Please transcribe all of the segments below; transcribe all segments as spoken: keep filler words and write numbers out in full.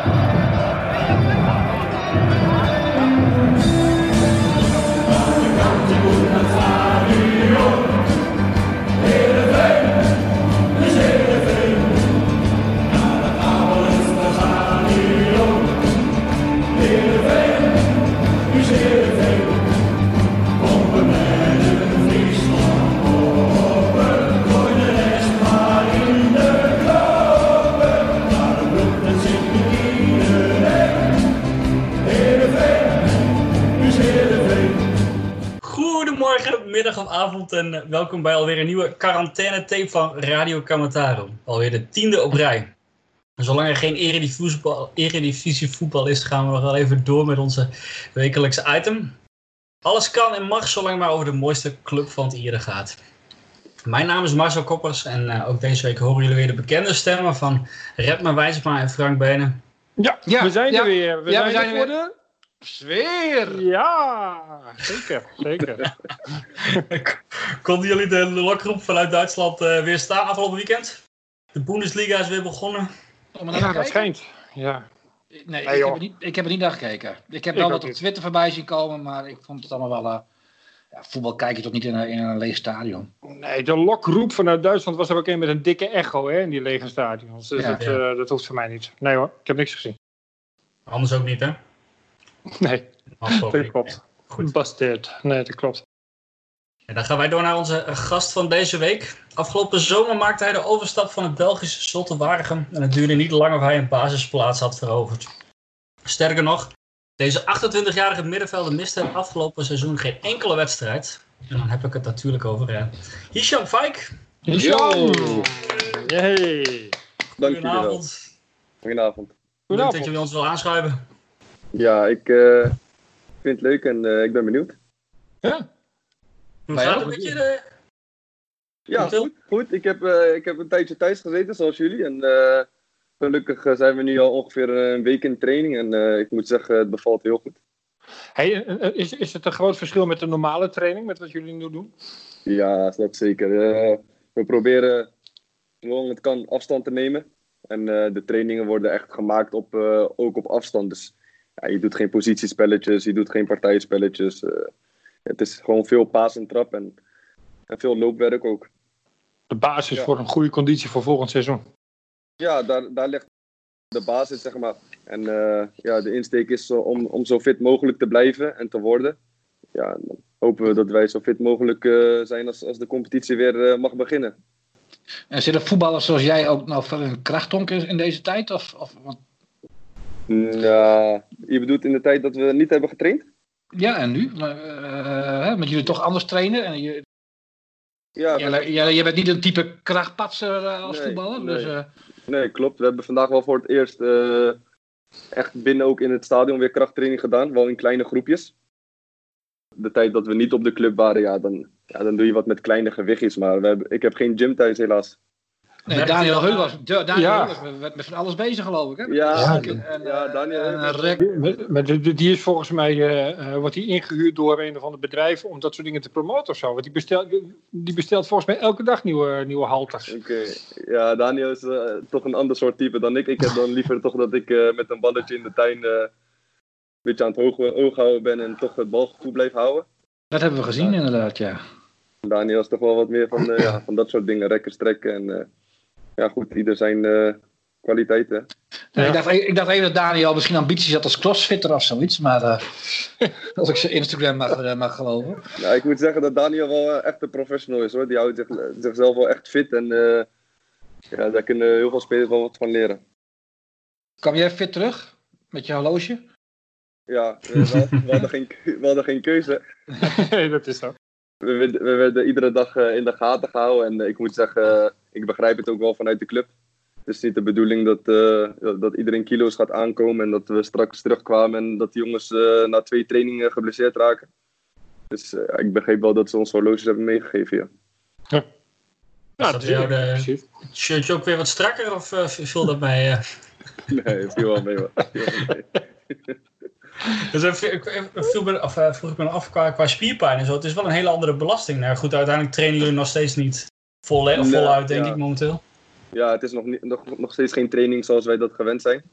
Middag of avond en welkom bij alweer een nieuwe quarantaine-tape van Radio Kamataro. Alweer de tiende op rij. En zolang er geen eredivisie-voetbal, eredivisie-voetbal is, gaan we nog wel even door met onze wekelijkse item. Alles kan en mag, zolang maar over de mooiste club van het Ieren gaat. Mijn naam is Marcel Koppers en uh, ook deze week horen jullie weer de bekende stemmen van Redma Wijsma en Frank Benen. Ja, ja, we zijn ja, er weer. We ja, zijn, we zijn er weer. voor de... Sfeer! Ja, zeker, zeker. Konden jullie de lokgroep vanuit Duitsland uh, weer staan afgelopen weekend? De Bundesliga is weer begonnen. Oh, ja, dat schijnt. Ja. Nee, nee ik, heb er niet, ik heb er niet naar gekeken. Ik heb wel ik wat op niet. Twitter voorbij zien komen, maar ik vond het allemaal wel... Uh, ja, voetbal kijk je toch niet in een, in een leeg stadion? Nee, de lokroep vanuit Duitsland was er ook een met een dikke echo hè, in die lege stadions. Dus Ja, dat, ja. uh, dat hoeft voor mij niet. Nee hoor, ik heb niks gezien. Anders ook niet, hè? Nee, Afgelopen dat klopt. Goed. Bastard. Nee, dat klopt. En dan gaan wij door naar onze gast van deze week. Afgelopen zomer maakte hij de overstap van het Belgische Zulte Waregem. En het duurde niet lang of hij een basisplaats had veroverd. Sterker nog, deze achtentwintigjarige middenvelder miste het afgelopen seizoen geen enkele wedstrijd. En dan heb ik het natuurlijk over uh, Hisham Faik. Yo! Yay! Dank jullie wel. Goedenavond. Goedenavond. Leuk dat Goedenavond. jullie ons wil aanschuiven. Ja, ik uh, vind het leuk en uh, ik ben benieuwd. Ja? Hoe Maar gaat ja, het met je? De... Ja, Til? goed. goed. Ik, heb, uh, ik heb een tijdje thuis gezeten, zoals jullie. En uh, gelukkig uh, zijn we nu al ongeveer een week in training. En uh, ik moet zeggen, het bevalt heel goed. Hey, uh, is, is het een groot verschil met de normale training, met wat jullie nu doen? Ja, dat zeker. Uh, we proberen zolang het kan afstand te nemen. En uh, de trainingen worden echt gemaakt op, uh, ook op afstand. Dus ja, je doet geen positiespelletjes, je doet geen partijspelletjes. Uh, het is gewoon veel paas en trap en, en veel loopwerk ook. De basis Ja. voor een goede conditie voor volgend seizoen. Ja, daar, daar ligt de basis, zeg maar. En uh, ja, de insteek is om, om zo fit mogelijk te blijven en te worden. Ja, dan hopen we dat wij zo fit mogelijk uh, zijn als, als de competitie weer uh, mag beginnen. En zitten voetballers zoals jij ook nog veel in krachttonk in, in deze tijd? Of, of, want... Nou, je bedoelt in de tijd dat we niet hebben getraind? Ja, en nu? Uh, uh, met jullie toch anders trainen? En je, Ja, jij, jij, jij bent niet een type krachtpatser uh, als Nee, voetballer. nee. Dus, uh, nee, klopt. We hebben vandaag wel voor het eerst uh, echt binnen ook in het stadion weer krachttraining gedaan. Wel in kleine groepjes. De tijd dat we niet op de club waren, ja, dan, ja, dan doe je wat met kleine gewichtjes. Maar we hebben, ik heb geen gym thuis helaas. nee, Werkt Daniel hij Heul dan, was, Daniel Ja. Heul was met, met van alles bezig, geloof ik. Hè? Ja, Ja, en, en, ja, Daniel en, heeft- en rek- Maar- maar die, die is volgens mij, uh, uh, wordt die ingehuurd door een of ander bedrijf om dat soort dingen te promoten of zo. Want die bestelt, die bestelt volgens mij elke dag nieuwe, nieuwe halters. Oké, ja, Daniel is uh, toch een ander soort type dan ik. Ik heb dan liever toch dat ik uh, met een balletje in de tuin uh, een beetje aan het oog, oog houden ben en toch het balgevoel blijf houden. Dat hebben we gezien, inderdaad, ja. Daniel is toch wel wat meer van, uh, ja, van dat soort dingen, rekken, strekken en uh, ja goed, ieder zijn uh, kwaliteiten. Nee, Ja. ik, dacht, ik dacht even dat Daniel misschien ambities had als crossfitter of zoiets, maar uh, als ik zijn Instagram mag, uh, mag geloven. Ja, ik moet zeggen dat Daniel wel uh, echt een professional is hoor. Die houdt zich, zichzelf wel echt fit en uh, ja, daar kunnen heel veel spelers wel wat van leren. Kwam jij fit terug met je horloge? Ja, we, we, we, hadden, geen, we hadden geen keuze. Nee, dat is zo. We, werden- we werden iedere dag uh, in de gaten gehouden en uh, ik moet zeggen, uh, ik begrijp het ook wel vanuit de club. Het is niet de bedoeling dat, uh, dat, dat iedereen kilo's gaat aankomen en dat we straks terugkwamen en dat die jongens uh, na twee trainingen geblesseerd raken. Dus uh, ik begreep wel dat ze ons horloges hebben meegegeven, ja. Ja, Is dat voor jou de- precies. Het shirtje ook weer wat strakker of uh, viel dat bij? Uh... Nee, het viel wel mee hoor. Viel wel mee. Dus uh, ik- ik- viel me, of, uh, vroeg ik me af qua, qua spierpijn en zo. Het is wel een hele andere belasting. Nou goed, uiteindelijk trainen jullie nog steeds niet vol, Nee, voluit, denk ja. ik momenteel. Ja, het is nog, niet, nog, nog steeds geen training zoals wij dat gewend zijn.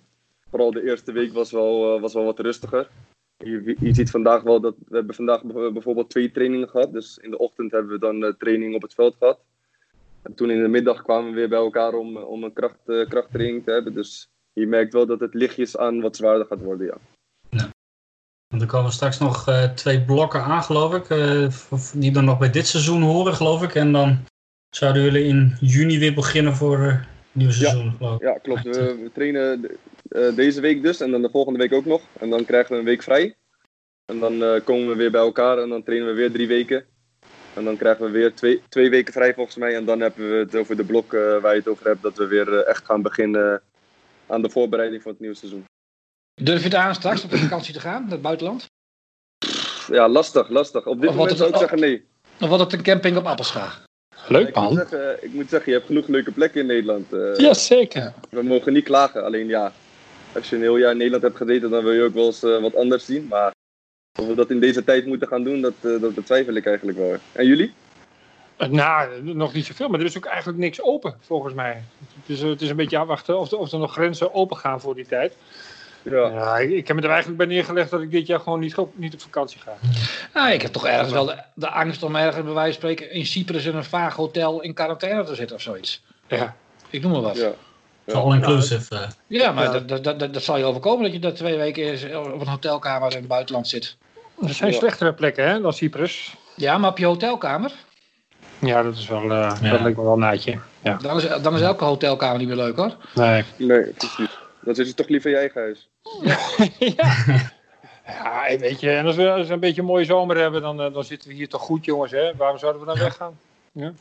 vooral de eerste week was wel, uh, was wel wat rustiger. Je, je ziet vandaag wel dat we hebben vandaag bijvoorbeeld twee trainingen gehad. Dus in de ochtend hebben we dan uh, training op het veld gehad. En toen in de middag kwamen we weer bij elkaar om, om een kracht, uh, krachttraining te hebben. Dus je merkt wel dat het lichtjes aan wat zwaarder gaat worden, ja. ja. Want er komen straks nog uh, twee blokken aan, geloof ik. Uh, die dan nog bij dit seizoen horen, geloof ik. En dan zouden jullie in juni weer beginnen voor uh, het nieuwe seizoen, ja, geloof ik. Ja, klopt. We, we trainen uh, deze week dus en dan de volgende week ook nog. En dan krijgen we een week vrij. En dan uh, komen we weer bij elkaar en dan trainen we weer drie weken. En dan krijgen we weer twee, twee weken vrij volgens mij. En dan hebben we het over de blok uh, waar je het over hebt. Dat we weer uh, echt gaan beginnen aan de voorbereiding van het nieuwe seizoen. Durf je het aan straks op de vakantie te gaan, naar het buitenland? Ja, lastig, lastig. Op dit Of moment het, zou ik zeggen nee. Of wordt het een camping op Appelscha? Leuk ik, moet man. zeggen, ik moet zeggen, je hebt genoeg leuke plekken in Nederland. Uh, Jazeker. We mogen niet klagen. Alleen ja, als je een heel jaar in Nederland hebt gezeten, dan wil je ook wel eens uh, wat anders zien. Maar of we dat in deze tijd moeten gaan doen, dat, uh, dat betwijfel ik eigenlijk wel. En jullie? Nou, nog niet zoveel, maar er is ook eigenlijk niks open, volgens mij. Het is, het is een beetje afwachten of, of er nog grenzen open gaan voor die tijd. Ja. Ja, ik, ik heb me er eigenlijk bij neergelegd dat ik dit jaar gewoon niet, niet op vakantie ga. Nou, ik heb toch ergens wel de, de angst om ergens bij wijze van spreken in Cyprus in een vaag hotel in quarantaine te zitten of zoiets. Ja. Ik noem maar wat. Ja. Ja. All inclusive. Uh. Ja, maar Ja. Dat, dat, dat, dat zal je overkomen dat je daar twee weken op een hotelkamer in het buitenland zit. Er zijn Ja. slechtere plekken hè, dan Cyprus. Ja, maar op je hotelkamer, Ja, dat is wel, uh, Ja. dat lijkt me wel een naadje. Ja. dan is, dan is elke hotelkamer niet meer leuk hoor. Nee. Nee, precies. Dan zit je toch liever in je eigen huis. ja. Ja, weet je, en als we, als we een beetje een mooie zomer hebben, dan, uh, dan zitten we hier toch goed, jongens. Hè? Waarom zouden we dan weggaan? Ja.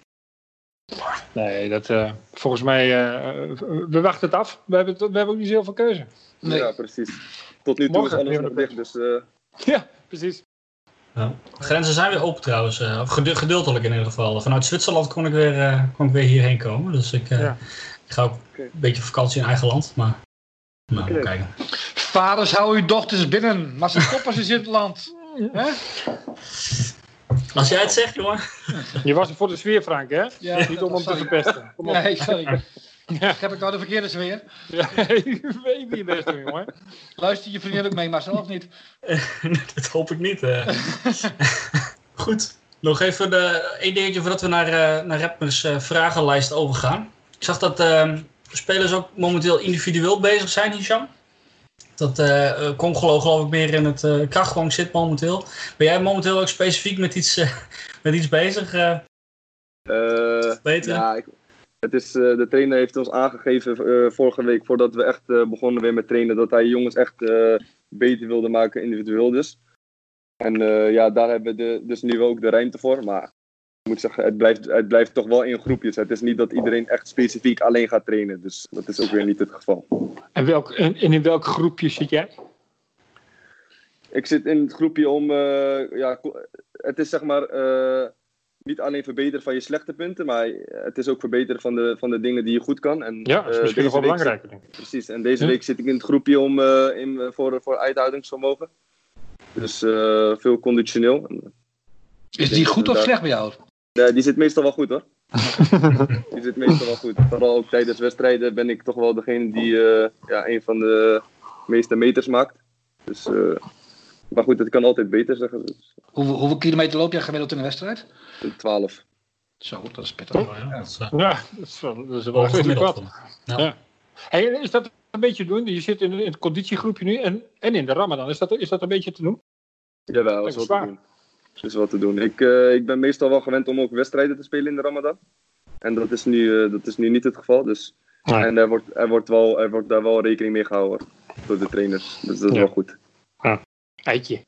Nee, dat, uh, volgens mij, uh, we wachten het af. We hebben, het, we hebben ook niet zoveel keuze. Nee. Ja, precies. Tot nu toe Morgen is alles weer nog een dicht, dus... Uh, Ja, precies. Ja. De grenzen zijn weer open trouwens. Uh, of gedu- gedeeltelijk in ieder geval. Vanuit Zwitserland kon ik weer, uh, kon ik weer hierheen komen. Dus ik, uh, Ja. ik ga ook Okay. een beetje op vakantie in eigen land. Maar nou, Okay. we kijken. Vaders, hou uw dochters binnen, maar ze stoppen ze in het land. Hè? Als jij het zegt, jongen. Je was er voor de sfeer, Frank, hè? Ja, Niet om hem te sorry. verpesten. Kom op. Nee, sorry. Ja. Heb ik nou de verkeerde sfeer? Ja, je weet je best doen, jongen. Luister je vriendin ook mee, maar zelf niet. Dat hoop ik niet. Uh. Goed. Nog even de, één dingetje voordat we naar, uh, naar Rappers uh, vragenlijst overgaan. Ik zag dat uh, spelers ook momenteel individueel bezig zijn, Hisham. Dat uh, Congolo geloof ik meer in het uh, krachtgang zit momenteel. Ben jij momenteel ook specifiek met iets, uh, met iets bezig? Uh, uh, Beter? Ja, ik, het is, uh, de trainer heeft ons aangegeven uh, vorige week, voordat we echt uh, begonnen weer met trainen, dat hij jongens echt uh, beter wilde maken, individueel dus. En uh, ja, daar hebben we de, dus nu ook de ruimte voor. Maar ik moet zeggen, het blijft, het blijft toch wel in groepjes. Het is niet dat iedereen echt specifiek alleen gaat trainen. Dus dat is ook weer niet het geval. En, welk, en in welk groepje zit jij? Ik zit in het groepje om, uh, ja, het is zeg maar uh, niet alleen verbeteren van je slechte punten, maar het is ook verbeteren van de, van de dingen die je goed kan. En, Ja, dat is uh, misschien nog wel week belangrijker, denk ik. Precies, en deze Ja. week zit ik in het groepje om, uh, in, voor, voor uithoudingsvermogen. Dus uh, veel conditioneel. Is die goed of slecht bij jou? Ja, die zit meestal wel goed hoor. Die zit meestal wel goed. Vooral ook tijdens wedstrijden ben ik toch wel degene die uh, ja, een van de meeste meters maakt. Dus, uh, maar goed, het kan altijd beter zeggen. Dus, Hoeveel, hoeveel kilometer loop jij gemiddeld in een wedstrijd? twaalf. Zo, dat is pittig. Oh, ja, dat is, uh, Ja, dat is wel, dat is wel wel redelijk gemiddeld. wat. Ja. Ja. Hey, is dat een beetje te doen? Je zit in, in het conditiegroepje nu en, en in de Ramadan. Is dat, is dat een beetje te doen? Jawel, is Dat wel is te doen. Is wel te doen. Ik, uh, ik ben meestal wel gewend om ook wedstrijden te spelen in de Ramadan. En dat is nu, uh, dat is nu niet het geval. Dus. Nee. En er wordt, er, wordt wel, er wordt daar wel rekening mee gehouden door de trainers. Dus dat is Ja. wel goed. Eitje.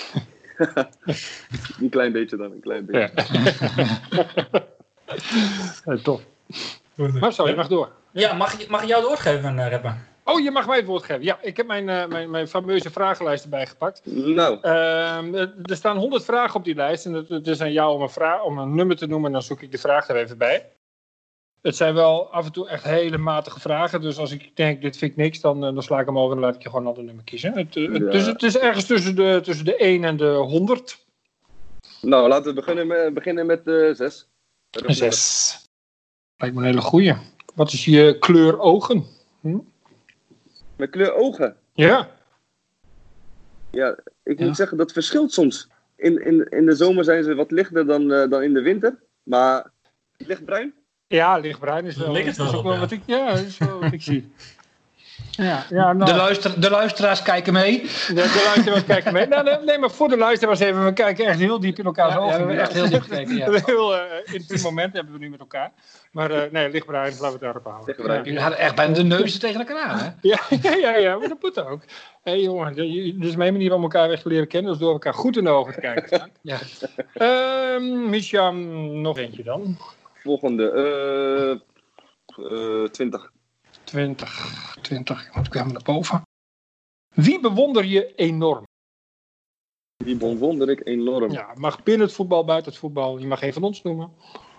Een klein beetje dan, een klein beetje. Ja. Ja, tof. Marcel, je mag door. Ja, mag, ik- mag ik jou het woord geven, uh, Rapper? Oh, je mag mij het woord geven. Ja, ik heb mijn, uh, mijn, mijn fameuze vragenlijst erbij gepakt. Nou, Uh, er staan honderd vragen op die lijst. En het, het is aan jou om een, vraag, om een nummer te noemen. En dan zoek ik de vraag er even bij. Het zijn wel af en toe echt hele matige vragen. Dus als ik denk, dit vind ik niks, dan, uh, dan sla ik hem over en dan laat ik je gewoon een ander nummer kiezen. Het, uh, het, Ja. dus het is ergens tussen de, tussen de één en de honderd. nou, laten we beginnen met, beginnen met uh, zes. Een zes. Lijkt me een hele goeie. Wat is je kleur ogen? Hm? Met kleur ogen. Ja. Ja, ik Ja. moet zeggen, dat verschilt soms. In, in, in de zomer zijn ze wat lichter dan, uh, dan in de winter. Maar lichtbruin? Ja, lichtbruin is wel, Ligt het is wel ook op, wel ja. wat ik, ja, is wel wat ik zie. Ja, ja, nou, De, luister, de luisteraars kijken mee. de, de luisteraars kijken mee. Nou, nee, nee, maar voor de luisteraars even, we kijken echt heel diep in elkaars Ja, ja, ogen. we hebben echt heel diep gekeken, ja. Een heel uh, intiem moment hebben we nu met elkaar. Maar uh, nee, lichtbruin, laten we het daarop houden. Lichtbruin. Jullie hadden echt bijna de neuzen tegen elkaar aan, hè? Ja, ja, ja, ja, maar dat moet ook. Hé hey, jongen, dit is mijn manier om elkaar echt te leren kennen, dus door elkaar goed in de ogen te kijken. Ja. uh, Misha, nog eentje dan. Volgende. Uh, uh, twintig. twintig, twintig, ik moet ik helemaal naar boven. Wie bewonder je enorm? Die bewonder ik enorm. Ja, mag binnen het voetbal, buiten het voetbal. Je mag geen van ons noemen.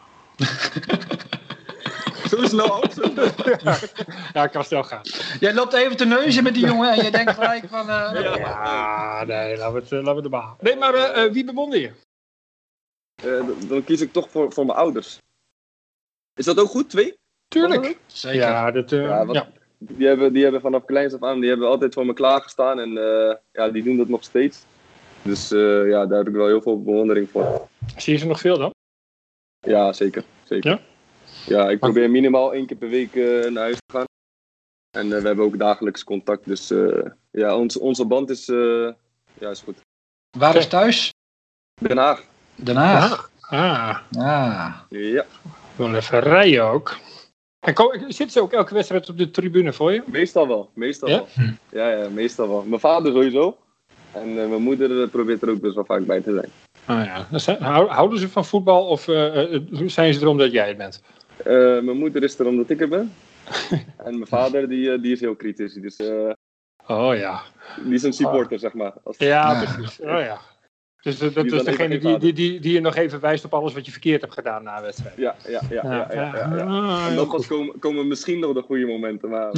Zo snel af. ja, ja, kan snel gaan. Jij loopt even te neuzen met die jongen en je denkt gelijk van... Uh, Ja, Ja, nee, laten we het, uh, laten we het behouden. Nee, maar uh, uh, wie bewonder je? Uh, dan, dan kies ik toch voor, voor mijn ouders. Is dat ook goed? Twee? Tuurlijk. Zeker. Ja, dat, uh, Ja, wat- ja. Die hebben, die hebben vanaf kleins af aan, die hebben altijd voor me klaargestaan. En uh, ja, die doen dat nog steeds. Dus uh, ja, daar heb ik wel heel veel bewondering voor. Zie je ze nog veel dan? Ja, zeker. zeker. Ja? Ja, ik probeer minimaal één keer per week uh, naar huis te gaan. En uh, we hebben ook dagelijks contact. Dus uh, ja, ons, onze band is, uh, ja, is goed. Waar is thuis? Den Haag. Den Haag. Ah, Ah. Ja, wel even rijden ook. En kom, zit ze ook elke wedstrijd op de tribune voor je? meestal wel. Meestal Ja? wel. Ja, ja, meestal wel. Mijn vader sowieso. En uh, mijn moeder uh, probeert er ook best wel vaak bij te zijn. Ah ja. Dus, uh, houden ze van voetbal of uh, uh, zijn ze er omdat jij het bent? Uh, mijn moeder is er omdat ik er ben. En mijn vader die, uh, die is heel kritisch. Dus, uh, Oh ja. die is een supporter, zeg maar. Als... Ja, Ja. precies. Oh ja. Dus uh, dat Die is is dan degene even die, geen die, die, die je nog even wijst op alles wat je verkeerd hebt gedaan na een wedstrijd. Ja, ja, ja. ja, ja, ja, ja. Ah, En heel dan goed. pas komen, komen misschien nog de goede momenten. Maar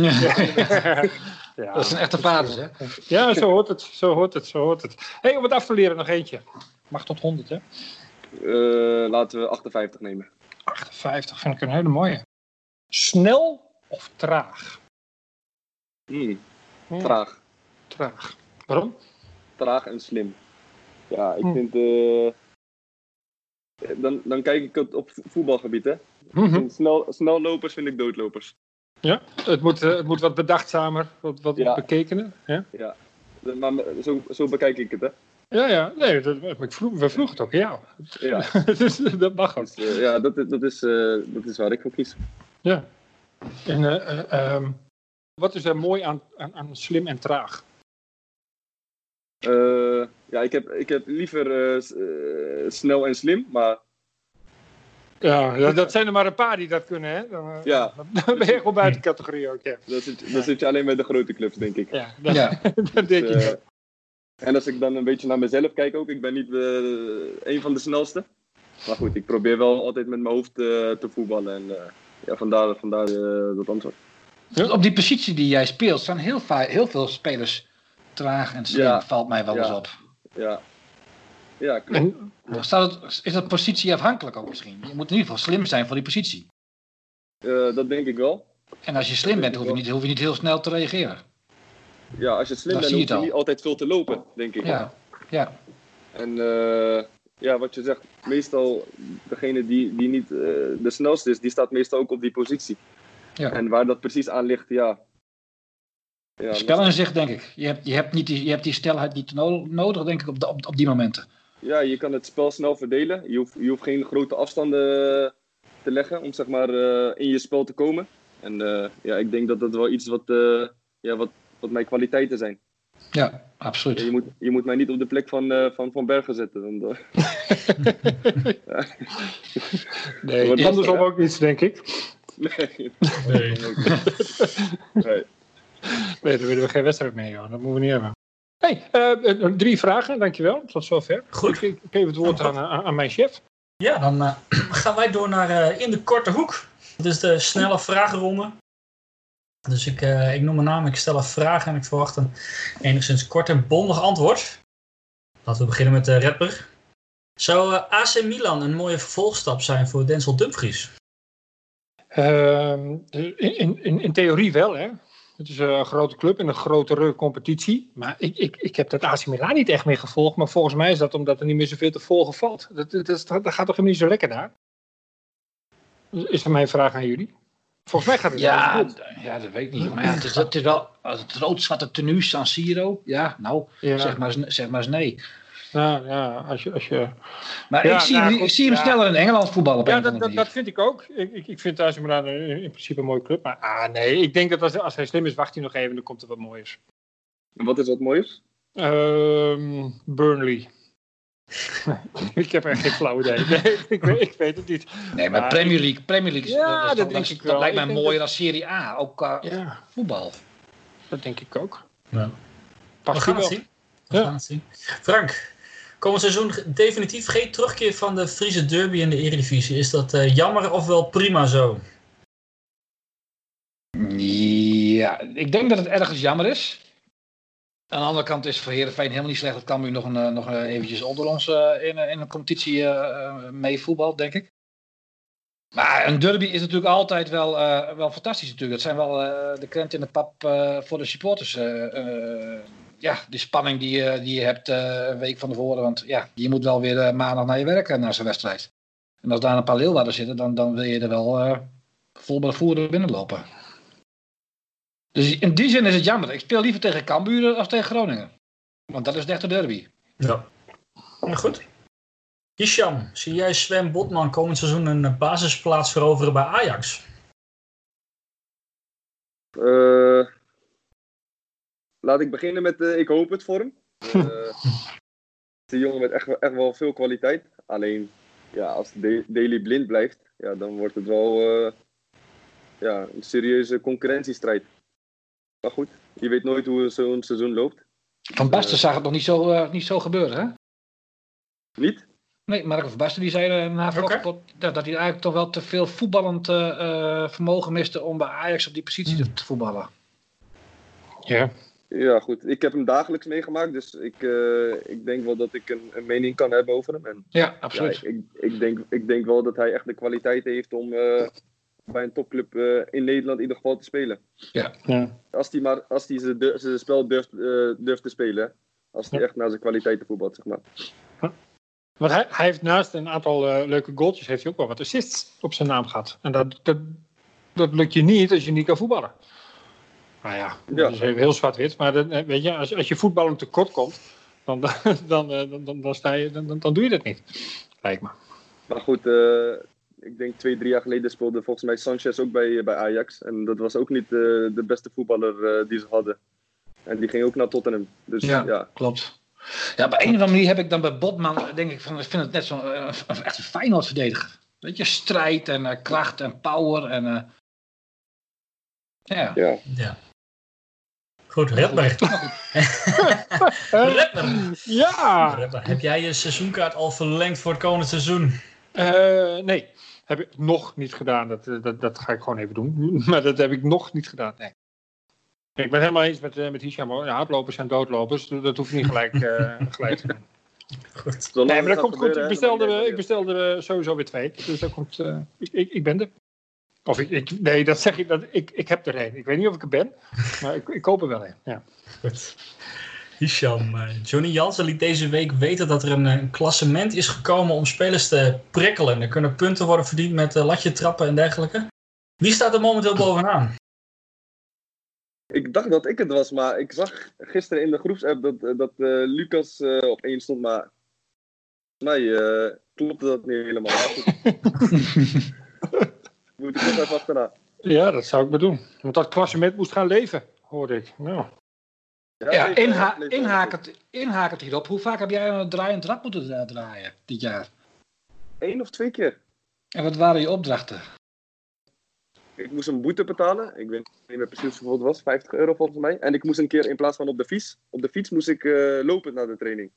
Ja. Dat zijn echte vaders, hè? Ja, zo hoort het, zo hoort het, zo hoort het. Hé, hey, om het af te leren nog eentje. Mag tot honderd, hè? uh, laten we achtenvijftig nemen. achtenvijftig vind ik een hele mooie. Snel of traag? Hmm, Hmm, traag. Traag. Waarom? Traag en slim. Ja, ik Hmm. vind... Uh, dan, dan kijk ik het op vo- voetbalgebied, hè. Mhm. Snel, snellopers vind ik doodlopers. Ja, het moet, uh, het moet wat bedachtzamer, wat, wat Ja. bekekener. Ja, Ja. Maar zo, zo bekijk ik het, hè. ja, ja. Nee, dat, ik vroeg, we vroegen het ook aan jou. Ja, dus dat mag ook. dus, uh, ja dat, is- dat, is, uh, dat is waar ik voor kies. Ja. En uh, uh, um, wat is er mooi aan, aan, aan slim en traag? Uh, ja, ik heb, ik heb liever uh, s- uh, snel en slim, maar Ja, dat, dat zijn er maar een paar die dat kunnen, hè? Dan, uh, Ja. dan ben je gewoon buiten de categorie ook, ja. dan zit, dan zit je alleen bij de grote clubs, denk ik. Ja, dat, Ja. dat denk Dus, ik uh, ook. en als ik dan een beetje naar mezelf kijk ook, ik ben niet uh, een van de snelste. Maar goed, ik probeer wel altijd met mijn hoofd uh, te voetballen. En uh, ja, vandaar, vandaar uh, dat antwoord. Op die positie die jij speelt staan heel, va- heel veel spelers traag en slim, Ja. valt mij wel Ja. eens op. Ja, ja klopt. En, Staat het, is dat positieafhankelijk ook misschien? Je moet in ieder geval slim zijn voor die positie. Uh, dat denk ik wel. En als je slim bent, hoef je niet, hoef je niet heel snel te reageren. Ja, als je slim Dan bent, zie je hoef je het al. niet altijd veel te lopen, denk ik. Ja, ja. En uh, ja, wat je zegt, meestal degene die, die niet uh, de snelste is, die staat meestal ook op die positie. Ja. En waar dat precies aan ligt, ja. ja Spelinzicht, denk ik. Je hebt, je hebt, niet die, je hebt die snelheid niet no- nodig, denk ik, op, de, op, op die momenten. Ja, je kan het spel snel verdelen. Je hoeft, je hoeft geen grote afstanden te leggen om zeg maar uh, in je spel te komen. En uh, ja, ik denk dat dat wel iets wat, uh, ja, wat, wat mijn kwaliteiten zijn. Ja, absoluut. Ja, je, moet, je moet mij niet op de plek van uh, Van, van Bergen zetten. Want, uh, ja. nee, Wordt andersom lastig, ook iets, denk ik. Nee. Nee. Nee. Nee, daar willen we geen wedstrijd mee, joh. Dat moeten we niet hebben. Hey, uh, uh, drie vragen, dankjewel. Tot zover. Goed. Ik, ik geef het woord aan, aan, aan mijn chef. Ja, dan uh, gaan wij door naar uh, In de Korte Hoek. Dat is de snelle vragenronde. Dus ik, uh, ik noem een naam, ik stel een vraag en ik verwacht een enigszins kort en bondig antwoord. Laten we beginnen met de rapper. Zou uh, A C Milan een mooie vervolgstap zijn voor Denzel Dumfries? Uh, in, in, in theorie wel, hè. Het is een grote club in een grotere competitie. Maar ik, ik, ik heb dat A C Milan niet echt meer gevolgd. Maar volgens mij is dat omdat er niet meer zoveel te volgen valt. Dat, dat, dat, dat gaat toch helemaal niet zo lekker daar? Is er mijn vraag aan jullie? Volgens mij gaat het Ja, wel goed. ja, dat weet ik niet. Maar ja, het, is, het is wel het rood-zwarte tenue San Siro. Ja, nou, Ja. zeg, maar, eens- zeg maar eens nee. Ja, ja, als je... Als je... Maar Ja, ik zie, nou, hem, goed, ik zie hem ja. sneller in Engeland voetballen op Ja, een of dat, andere dat, manier. dat vind ik ook. Ik, ik, ik vind A C Milan in, in principe een mooie club. Maar ah, nee, ik denk dat als, als hij slim is, wacht hij nog even. Dan komt er wat moois. Wat is wat moois? Ehm Burnley. Ik heb echt geen flauw idee. Nee, ik, weet, ik weet het niet. Nee, maar Maar Premier ik- League, Premier League is- Ja, dat, is dat toch- denk is- ik dat wel. lijkt Ik mij denk mooier dat- dan Serie A, ook qua Ja, voetbal. dat denk ik ook. Ja. We Past gaan hij het wel. zien. We Ja. gaan het zien. Frank, komend seizoen definitief geen terugkeer van de Friese derby in de Eredivisie. Is dat uh, jammer of wel prima zo? Ja, ik denk dat het ergens jammer is. Aan de andere kant is het voor Heerenveen helemaal niet slecht dat Cambuur nog, een, eh, nog uh, eventjes onder ons uh, in, in een competitie uh, mee voetbal, denk ik. Maar een derby is natuurlijk altijd wel, uh, wel fantastisch natuurlijk. Dat zijn wel uh, de krent in de pap uh, voor de supporters. Uh, uh, ja, die spanning die, uh, die je hebt uh, een week van tevoren. Want ja, je moet wel weer uh, maandag naar je werk uh, naar zo'n wedstrijd. En als daar een paar Leeuwarden zitten, dan, dan wil je er wel uh, vol bij de voeren binnenlopen. Dus in die zin is het jammer. Ik speel liever tegen Cambuur als tegen Groningen. Want dat is de echte derby. Ja. Ja, goed. Hisham, zie jij Sven Botman komend seizoen een basisplaats veroveren bij Ajax? Uh, laat ik beginnen met, uh, ik hoop het voor hem. Uh, het is een jongen met echt, echt wel veel kwaliteit. Alleen, ja, als Daley blind blijft, ja, dan wordt het wel uh, ja, een serieuze concurrentiestrijd. Maar goed, je weet nooit hoe zo'n seizoen loopt. Van Basten uh, zag het nog niet zo, uh, niet zo gebeuren, hè? Niet? Nee, Marco van Basten die zei uh, na Volkspot okay. dat, dat hij eigenlijk toch wel te veel voetballend uh, vermogen miste om bij Ajax op die positie hmm. te voetballen. Ja. Ja, goed. Ik heb hem dagelijks meegemaakt, dus ik, uh, ik denk wel dat ik een, een mening kan hebben over hem. En, ja, absoluut. Ja, ik, ik, denk, ik denk wel dat hij echt de kwaliteit heeft om uh, bij een topclub uh, in Nederland in ieder geval te spelen. Ja. ja. Als hij maar als hij zijn, zijn spel durft, uh, durft te spelen. Als hij ja. echt naar zijn kwaliteiten voetbalt, zeg maar. Huh? Want hij, hij heeft naast een aantal uh, leuke goaltjes heeft hij ook wel wat assists op zijn naam gehad. En dat, dat, dat lukt je niet als je niet kan voetballen. Nou ja, ja. dat is heel zwart-wit. Maar dat, weet je, als, als je voetballen tekort komt, dan, dan, dan, dan, dan, sta je, dan, dan doe je dat niet. Lijkt me. Maar goed, uh, ik denk twee, drie jaar geleden speelde volgens mij Sanchez ook bij, bij Ajax. En dat was ook niet uh, de beste voetballer uh, die ze hadden. En die ging ook naar Tottenham. Dus, ja, ja, klopt. Ja, op een of andere manier heb ik dan bij Botman, denk ik, van, ik vind het net zo'n uh, echt een Feyenoord-verdediger. Weet je, strijd en uh, kracht en power en... Uh, ja. ja. ja. Goed, Redmer. Redmer. Ja. Redmer. Heb jij je seizoenkaart al verlengd voor het komende seizoen? Uh, nee, heb ik nog niet gedaan. Dat, dat, dat ga ik gewoon even doen. Maar dat heb ik nog niet gedaan, nee. Ik ben helemaal eens met, uh, met Hisham. Ja, hardlopers zijn doodlopers. Dat hoeft niet gelijk, uh, gelijk te doen. Goed. Nee, maar dat komt goed. Ik bestelde, uh, ik bestelde uh, sowieso weer twee. Dus dat komt, uh, ik, ik, ik ben er. Of ik, ik, nee, dat zeg ik. Dat, ik, ik heb er een. Ik weet niet of ik er ben. Maar ik, ik koop er wel een. Ja. Goed. Hisham, uh, Johnny Jansen liet deze week weten dat er een, een klassement is gekomen om spelers te prikkelen. Er kunnen punten worden verdiend met uh, latje trappen en dergelijke. Wie staat er momenteel bovenaan? Ik dacht dat ik het was, maar ik zag gisteren in de groepsapp dat, dat uh, Lucas uh, op één stond, maar volgens mij uh, klopte dat niet helemaal. Moet ik nog even achterna. Ja, dat zou ik maar doen. Want dat klassement moest gaan leven, hoorde ik. Nou. Ja, ja leven, inha- leven, inhakend, inhakend hierop. Hoe vaak heb jij een draai en trap moeten draaien dit jaar? Eén of twee keer. En wat waren je opdrachten? Ik moest een boete betalen. Ik weet niet meer precies hoeveel het was. vijftig euro volgens mij. En ik moest een keer in plaats van op de fiets. Op de fiets moest ik uh, lopen naar de training.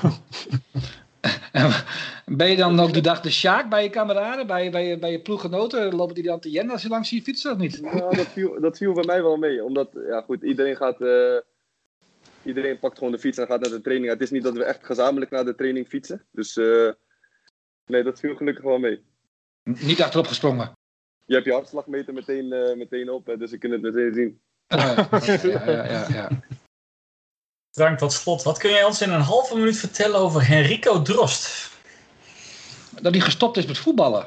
Ben je dan ook de dag de Sjaak bij je kameraden? Bij, bij, bij je ploeggenoten? Lopen die dan te jennen als je langs je fietsen of niet? Nou, dat viel, dat viel bij mij wel mee. Omdat, ja goed, iedereen gaat... Uh, iedereen pakt gewoon de fiets en gaat naar de training. Het is niet dat we echt gezamenlijk naar de training fietsen. Dus uh, nee, dat viel gelukkig wel mee. Niet achterop gesprongen? Je hebt je hartslagmeter meteen, uh, meteen op, dus je kunt het meteen zien. Uh, ja, ja, ja, ja. Frank, tot slot. Wat kun jij ons in een halve minuut vertellen over Henrico Drost? Dat hij gestopt is met voetballen.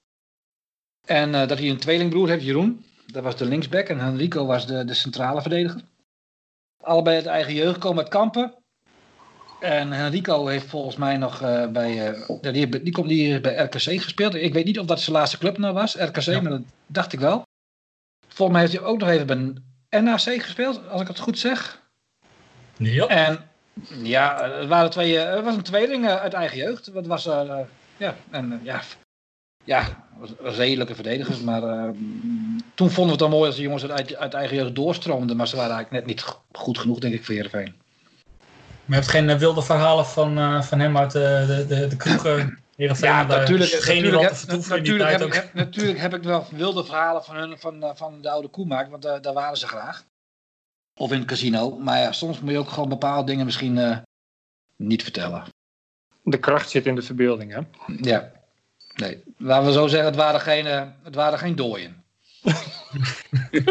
En uh, dat hij een tweelingbroer heeft, Jeroen. Dat was de linksback en Henrico was de, de centrale verdediger. Allebei uit eigen jeugd komen uit Kampen. En Henrico heeft volgens mij nog uh, bij, uh, die, heeft, die, komt, die heeft bij R K C gespeeld. Ik weet niet of dat zijn laatste club nou was, R K C, ja. Maar dat dacht ik wel. Volgens mij heeft hij ook nog even bij N A C gespeeld, als ik het goed zeg. Ja. En ja, het, waren twee, uh, het was een tweeling uh, uit eigen jeugd. Het was, uh, ja, en, uh, ja, ja, redelijke verdedigers. Maar uh, toen vonden we het dan mooi als de jongens uit, uit eigen jeugd doorstroomden. Maar ze waren eigenlijk net niet goed genoeg, denk ik, voor Heerenveen. Maar je hebt geen uh, wilde verhalen van, uh, van hem uit de, de, de, de kroegen? Heerenveen, ja, natuurlijk, geen natuurlijk, heb, heb, natuurlijk, heb ik, heb, natuurlijk heb ik wel wilde verhalen van, hun, van, uh, van de oude Koemak, want uh, daar waren ze graag. Of in het casino. Maar ja, soms moet je ook gewoon bepaalde dingen misschien uh, niet vertellen. De kracht zit in de verbeelding, hè? Ja. Nee, laten we zo zeggen, het waren geen, uh, het waren geen dooien. Nee.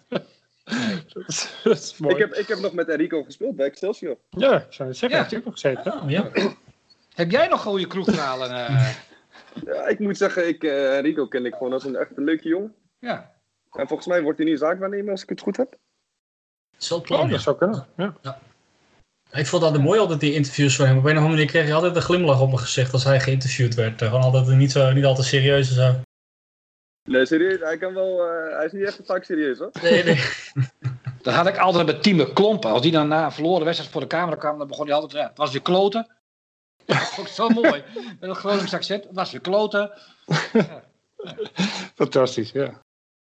dat, is, dat is mooi. Ik heb, ik heb nog met Enrico gespeeld bij Excelsior. Ja, ik zou het zeggen. Ja. Heeft hij ook nog gezeten? Oh, ja. Heb jij nog goede kroegverhalen? Uh... Ja, ik moet zeggen, ik, uh, Enrico ken ik gewoon als een echt een leuke jongen. Ja. En volgens mij wordt hij nu zaakwaarnemer als ik het goed heb. Zo plan, Oh, ja. dat zou kunnen. Ja. Ja. Ik vond dat mooi altijd die interviews van hem. Op een of andere manier kreeg hij altijd een glimlach op mijn gezicht als hij geïnterviewd werd. Gewoon altijd niet, zo, niet altijd serieus en zo. Nee, serieus, hij kan wel, uh, hij is niet echt vaak serieus hoor. Nee, nee. Dat had ik altijd met Tieme Klompen. Als die dan na een verloren wedstrijd voor de camera kwam, dan begon hij altijd, ja, het was weer kloten. Dat vond ik zo mooi. Met een Gronings accent, het was weer kloten. Ja. Fantastisch, ja.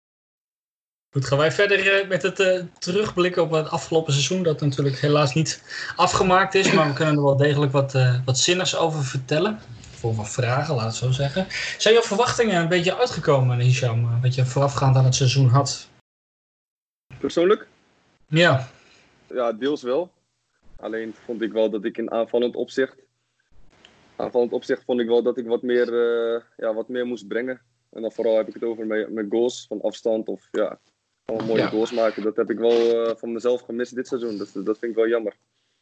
Goed, gaan wij verder met het uh, terugblikken op het afgelopen seizoen. Dat natuurlijk helaas niet afgemaakt is. Maar we kunnen er wel degelijk wat, uh, wat zinnigs over vertellen. Of wat vragen, laat het zo zeggen. Zijn jouw verwachtingen een beetje uitgekomen, Hisham? Wat je voorafgaand aan het seizoen had? Persoonlijk? Ja. Ja, deels wel. Alleen vond ik wel dat ik in aanvallend opzicht... Aanvallend opzicht vond ik wel dat ik wat meer, uh, ja, wat meer moest brengen. En dan vooral heb ik het over mijn, mijn goals van afstand of ja... Gewoon mooie ja. goals maken. Dat heb ik wel uh, van mezelf gemist dit seizoen. Dat, dat vind ik wel jammer.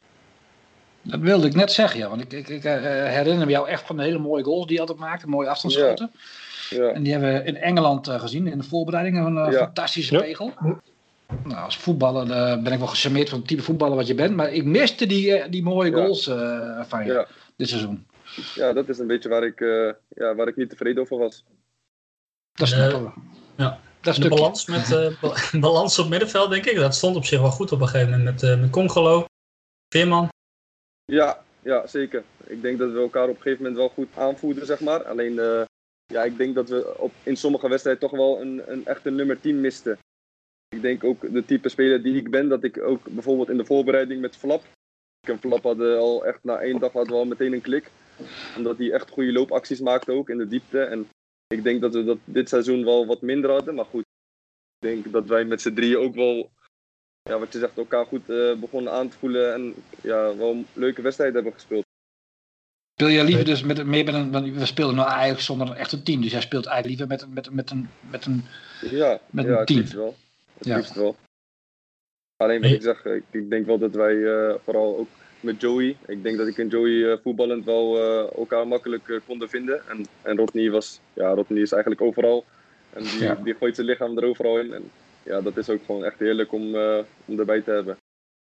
Dat wilde ik net zeggen, ja. Want ik, ik, ik uh, herinner me jou echt van de hele mooie goals die je altijd maakte. Mooie afstandsschotten. Ja. Ja. En die hebben we in Engeland uh, gezien. In de voorbereidingen van een uh, ja. fantastische ja. pegel. Nou, als voetballer uh, ben ik wel gecharmeerd van het type voetballer wat je bent. Maar ik miste die, uh, die mooie ja. goals uh, van je ja. dit seizoen. Ja, dat is een beetje waar ik, uh, ja, waar ik niet tevreden over was. Dat snap ik. Uh, ja. Dat de balans, met, uh, balans op middenveld, denk ik. Dat stond op zich wel goed op een gegeven moment met, uh, met Congolo, Veerman. Ja, ja, zeker. Ik denk dat we elkaar op een gegeven moment wel goed aanvoerden, zeg maar. Alleen, uh, ja, ik denk dat we op, in sommige wedstrijden toch wel een, een echte nummer tien misten. Ik denk ook de type speler die ik ben, dat ik ook bijvoorbeeld in de voorbereiding met Flap. Ik en Flap hadden al echt na één dag hadden we al meteen een klik. Omdat hij echt goede loopacties maakte ook in de diepte. En ik denk dat we dat dit seizoen wel wat minder hadden, maar goed. Ik denk dat wij met z'n drieën ook wel, ja, wat je zegt, elkaar goed uh, begonnen aan te voelen en ja, wel een leuke wedstrijd hebben gespeeld. Speel je liever dus met, meer met een, want we speelden nou eigenlijk zonder een echte team, dus jij speelt eigenlijk liever met, met, met een, met een, ja, met ja, een het team? liefst wel. Het ja. liefst wel. Alleen wat ik zeg, ik, ik denk wel dat wij uh, vooral ook met Joey, ik denk dat ik en Joey uh, voetballend wel uh, elkaar makkelijk uh, konden vinden. En, en Rodney was, ja, Rodney is eigenlijk overal. En die, ja. die gooit zijn lichaam er overal in. En ja, dat is ook gewoon echt heerlijk om, uh, om erbij te hebben.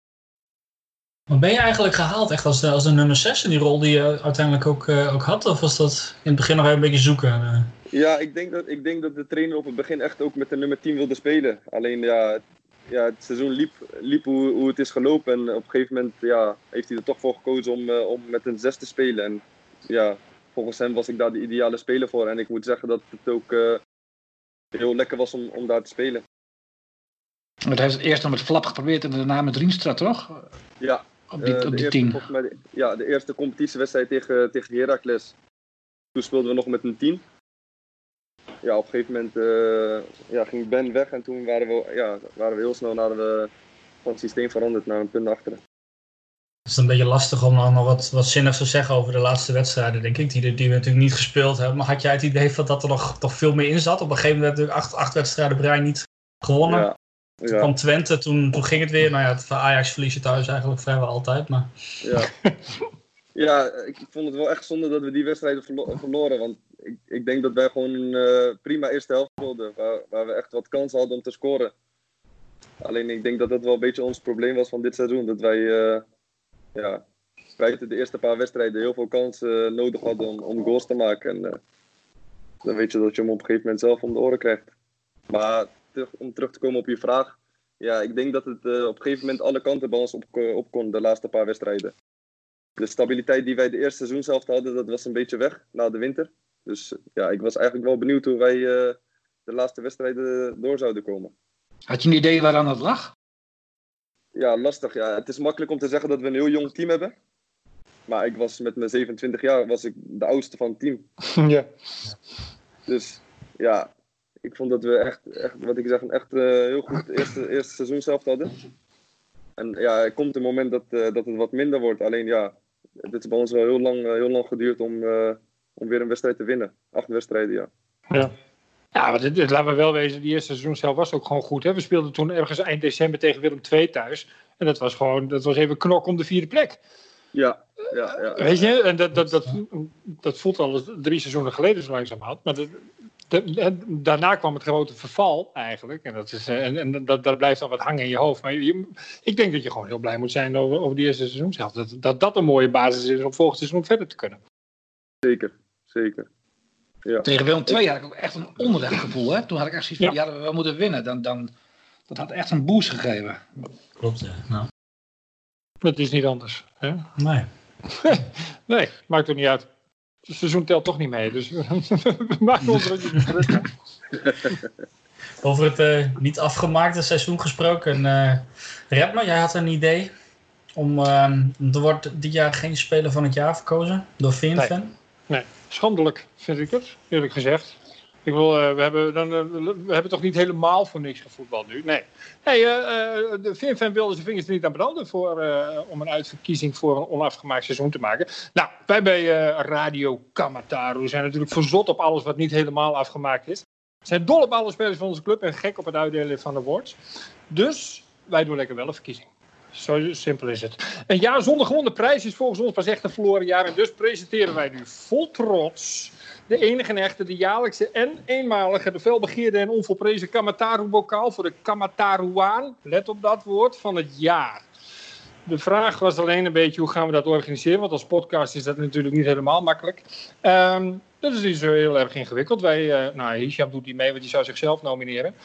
Maar ben je eigenlijk gehaald echt als de, als de nummer zes in die rol die je uiteindelijk ook, uh, ook had? Of was dat in het begin nog even een beetje zoeken? Uh? Ja, ik denk, dat, ik denk dat de trainer op het begin echt ook met de nummer tien wilde spelen. Alleen ja, het, ja, het seizoen liep, liep hoe, hoe het is gelopen. En op een gegeven moment ja, heeft hij er toch voor gekozen om, uh, om met een zes te spelen. En ja, volgens hem was ik daar de ideale speler voor. En ik moet zeggen dat het ook uh, heel lekker was om, om daar te spelen. Maar hij heeft het eerst nog met Flap geprobeerd en daarna met Rienstra, toch? Ja. Op die, uh, op die eerste, tien. mij de, ja, de eerste competitiewedstrijd tegen, tegen Heracles. Toen speelden we nog met een tien. Ja, op een gegeven moment uh, ja, ging Ben weg en toen waren we, ja, waren we heel snel naar de, van het systeem veranderd naar een punt achteren. Het is een beetje lastig om dan nog wat, wat zinnigs te zeggen over de laatste wedstrijden, denk ik, die, die we natuurlijk niet gespeeld hebben. Maar had jij het idee van dat er nog toch veel meer in zat? Op een gegeven moment natuurlijk acht, acht wedstrijden Brein niet gewonnen. Ja, Toen Ja. kwam Twente, toen, toen ging het weer. Nou ja, het van Ajax verlies je thuis eigenlijk vrijwel altijd. Maar Ja. Ja, ik vond het wel echt zonde dat we die wedstrijden verlo- verloren. Want ik, ik denk dat wij gewoon een uh, prima eerste helft speelden. Waar, waar we echt wat kansen hadden om te scoren. Alleen ik denk dat dat wel een beetje ons probleem was van dit seizoen. Dat wij uh, ja, buiten de eerste paar wedstrijden heel veel kansen uh, nodig hadden om, om goals te maken. En uh, dan weet je dat je hem op een gegeven moment zelf om de oren krijgt. Maar terug, om terug te komen op je vraag. Ja, ik denk dat het uh, op een gegeven moment alle kanten bij ons op, op kon de laatste paar wedstrijden. De stabiliteit die wij de eerste seizoen zelf hadden, dat was een beetje weg na de winter. Dus ja, ik was eigenlijk wel benieuwd hoe wij uh, de laatste wedstrijden door zouden komen. Had je een idee waaraan dat lag? Ja, lastig. Ja. Het is makkelijk om te zeggen dat we een heel jong team hebben. Maar ik was met mijn zevenentwintig jaar was ik de oudste van het team. Ja. Dus ja, ik vond dat we echt, echt wat ik zeg, een echt uh, heel goed eerste, eerste seizoen zelf hadden. En ja, er komt een moment dat, uh, dat het wat minder wordt. Alleen ja, het is bij ons wel heel lang, uh, heel lang geduurd om, uh, om weer een wedstrijd te winnen. Acht wedstrijden, ja. Ja. Ja, maar dit, dit, laten we wel wezen, die eerste seizoen zelf was ook gewoon goed. Hè? We speelden toen ergens eind december tegen Willem twee thuis. En dat was gewoon, dat was even knok om de vierde plek. Ja, ja, ja. Weet je, en dat, dat, dat, dat voelt al drie seizoenen geleden zo langzamerhand. Maar de, de, de, daarna kwam het grote verval eigenlijk. En, dat, is, en, en dat, dat blijft dan wat hangen in je hoofd. Maar je, ik denk dat je gewoon heel blij moet zijn over, over die eerste seizoen zelf. Dat, dat dat een mooie basis is om volgend seizoen verder te kunnen. Zeker, zeker. Ja. Tegen Willem twee had ik ook echt een onrechtgevoel. Hè? Toen had ik echt zoiets van, Ja. ja, we moeten winnen. Dan, dan, dat had echt een boost gegeven. klopt, ja. Nou, Dat is niet anders. Hè? nee. Nee, maakt er niet uit. Het seizoen telt toch niet mee. Dus we maken ons er ook niet druk. Over het uh, niet afgemaakte seizoen gesproken. Uh, Redman, jij had een idee om... Uh, er wordt dit jaar geen speler van het jaar verkozen door Vinfen. Nee. Nee, schandelijk vind ik het, eerlijk gezegd. Ik wil, uh, we, hebben dan, uh, we hebben toch niet helemaal voor niks gevoetbald nu? Nee. Hey, uh, uh, de Vinfen wilde zijn vingers er niet aan branden voor, uh, om een uitverkiezing voor een onafgemaakt seizoen te maken. Nou, wij bij uh, Radio Kamataru zijn natuurlijk verzot op alles wat niet helemaal afgemaakt is. We zijn dol op alle spelers van onze club en gek op het uitdelen van awards. Dus wij doen lekker wel een verkiezing. Zo simpel is het. Een jaar zonder gewonnen prijs is volgens ons pas echt een verloren jaar. En dus presenteren wij nu vol trots de enige en echte, de jaarlijkse en eenmalige, de felbegeerde en onvolprezen Kamataru-bokaal voor de Kamataruaan, let op dat woord, van het jaar. De vraag was alleen een beetje hoe gaan we dat organiseren, want als podcast is dat natuurlijk niet helemaal makkelijk. Um, dat is niet zo heel erg ingewikkeld. Wij, uh, nou, Hisham doet die mee, want die zou zichzelf nomineren.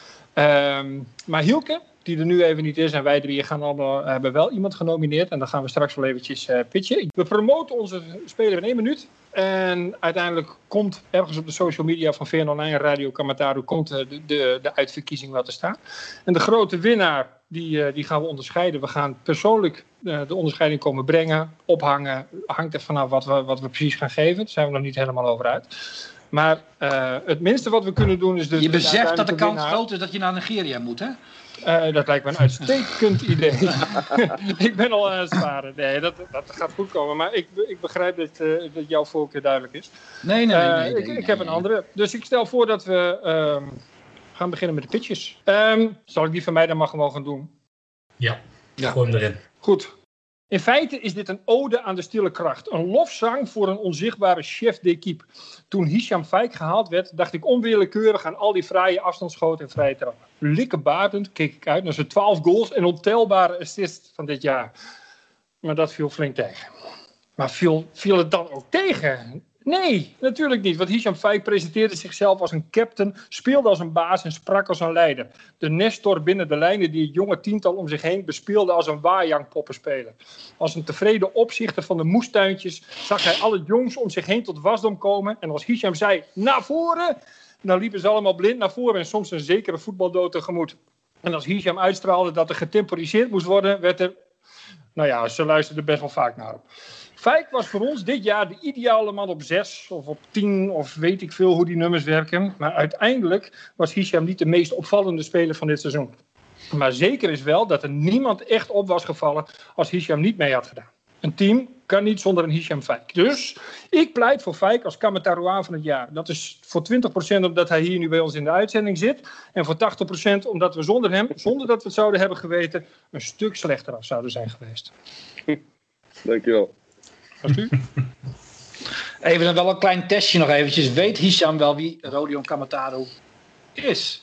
Um, maar Hielke, die er nu even niet is, en wij drieën gaan allemaal, hebben wel iemand genomineerd. En dan gaan we straks wel eventjes uh, pitchen. We promoten onze speler in één minuut. En uiteindelijk komt ergens op de social media van V N Online Radio Kamataru komt de, de, de uitverkiezing wel te staan. En de grote winnaar, die, uh, die gaan we onderscheiden. We gaan persoonlijk uh, de onderscheiding komen brengen, ophangen. Hangt er vanaf wat we, wat we precies gaan geven. Daar zijn we nog niet helemaal over uit. Maar uh, het minste wat we kunnen doen is... De, je beseft de dat de kans winnaar. groot is dat je naar Nigeria moet, hè? Uh, dat lijkt me een uitstekend idee. Ik ben al aan het sparen. Nee, dat, dat gaat goed komen. Maar ik, ik begrijp dat, uh, dat jouw voorkeur duidelijk is. Nee, nee, nee. nee, nee, uh, ik, nee ik heb nee, een nee. andere. Dus ik stel voor dat we um, gaan beginnen met de pitches. Um, zal ik die van mij dan maar gewoon gaan doen? Ja, Ja. gooi hem erin. Goed. In feite is dit een ode aan de stille kracht. Een lofzang voor een onzichtbare chef d'équipe. Toen Hisham Fijk gehaald werd, dacht ik onwillekeurig aan al die fraaie afstandsschoten en vrije trappen. Likkebarend keek ik uit naar zijn twaalf goals en ontelbare assists van dit jaar. Maar dat viel flink tegen. Maar viel, viel het dan ook tegen? Nee, natuurlijk niet. Want Hisham Fijk presenteerde zichzelf als een captain, speelde als een baas en sprak als een leider. De Nestor binnen de lijnen die het jonge tiental om zich heen bespeelde als een Wajang-poppenspeler. Als een tevreden opzichter van de moestuintjes zag hij alle jongens om zich heen tot wasdom komen. En als Hisham zei, naar voren, dan liepen ze allemaal blind naar voren en soms een zekere voetbaldood tegemoet. En als Hisham uitstraalde dat er getemporiseerd moest worden, werd er... Nou ja, ze luisterden best wel vaak naar hem. Fijk was voor ons dit jaar de ideale man op zes of op tien of weet ik veel hoe die nummers werken. Maar uiteindelijk was Hisham niet de meest opvallende speler van dit seizoen. Maar zeker is wel dat er niemand echt op was gevallen als Hisham niet mee had gedaan. Een team kan niet zonder een Hicham Fijk. Dus ik pleit voor Fijk als Kamatarouaan van het jaar. Dat is voor twintig procent omdat hij hier nu bij ons in de uitzending zit. En voor tachtig procent omdat we zonder hem, zonder dat we het zouden hebben geweten, een stuk slechter af zouden zijn geweest. Dankjewel. Alsjeblieft. Even dan wel een klein testje nog eventjes. Weet Hicham wel wie Rodion Kamatarou is?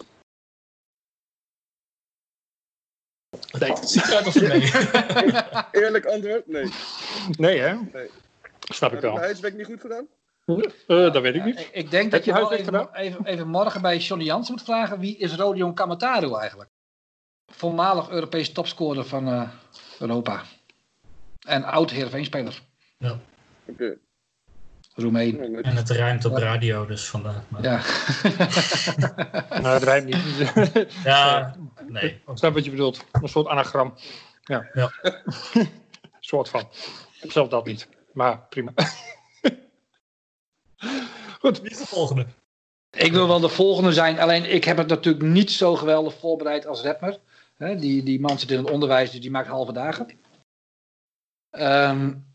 Nee, het ziet eruit als nee. Eerlijk antwoord? Nee. Nee, hè? Nee. Snap ik Heb ik wel. mijn huiswerk niet goed gedaan? Uh, dat weet ik niet. Ik, ik denk dat je je wel huiswerk even, gedaan? even, even morgen bij Johnny Jansen moet vragen. Wie is Rodion Kamatarou eigenlijk? Voormalig Europees topscorer van uh, Europa. En oud Heerenveen-speler. Ja. Oké. Okay. Roemeen. Ja, En het ruimt op radio, dus vandaar. Maar... Ja. Nou, het rijmt niet. Ja, nee. Ik snap wat je bedoelt. Een soort anagram. Ja. Ja. soort van. Zelf dat niet. Maar prima. Goed. Wie is de volgende? Ik wil wel de volgende zijn. Alleen ik heb het natuurlijk niet zo geweldig voorbereid als Redmer. He, die, die man zit in het onderwijs, dus die maakt halve dagen. Um...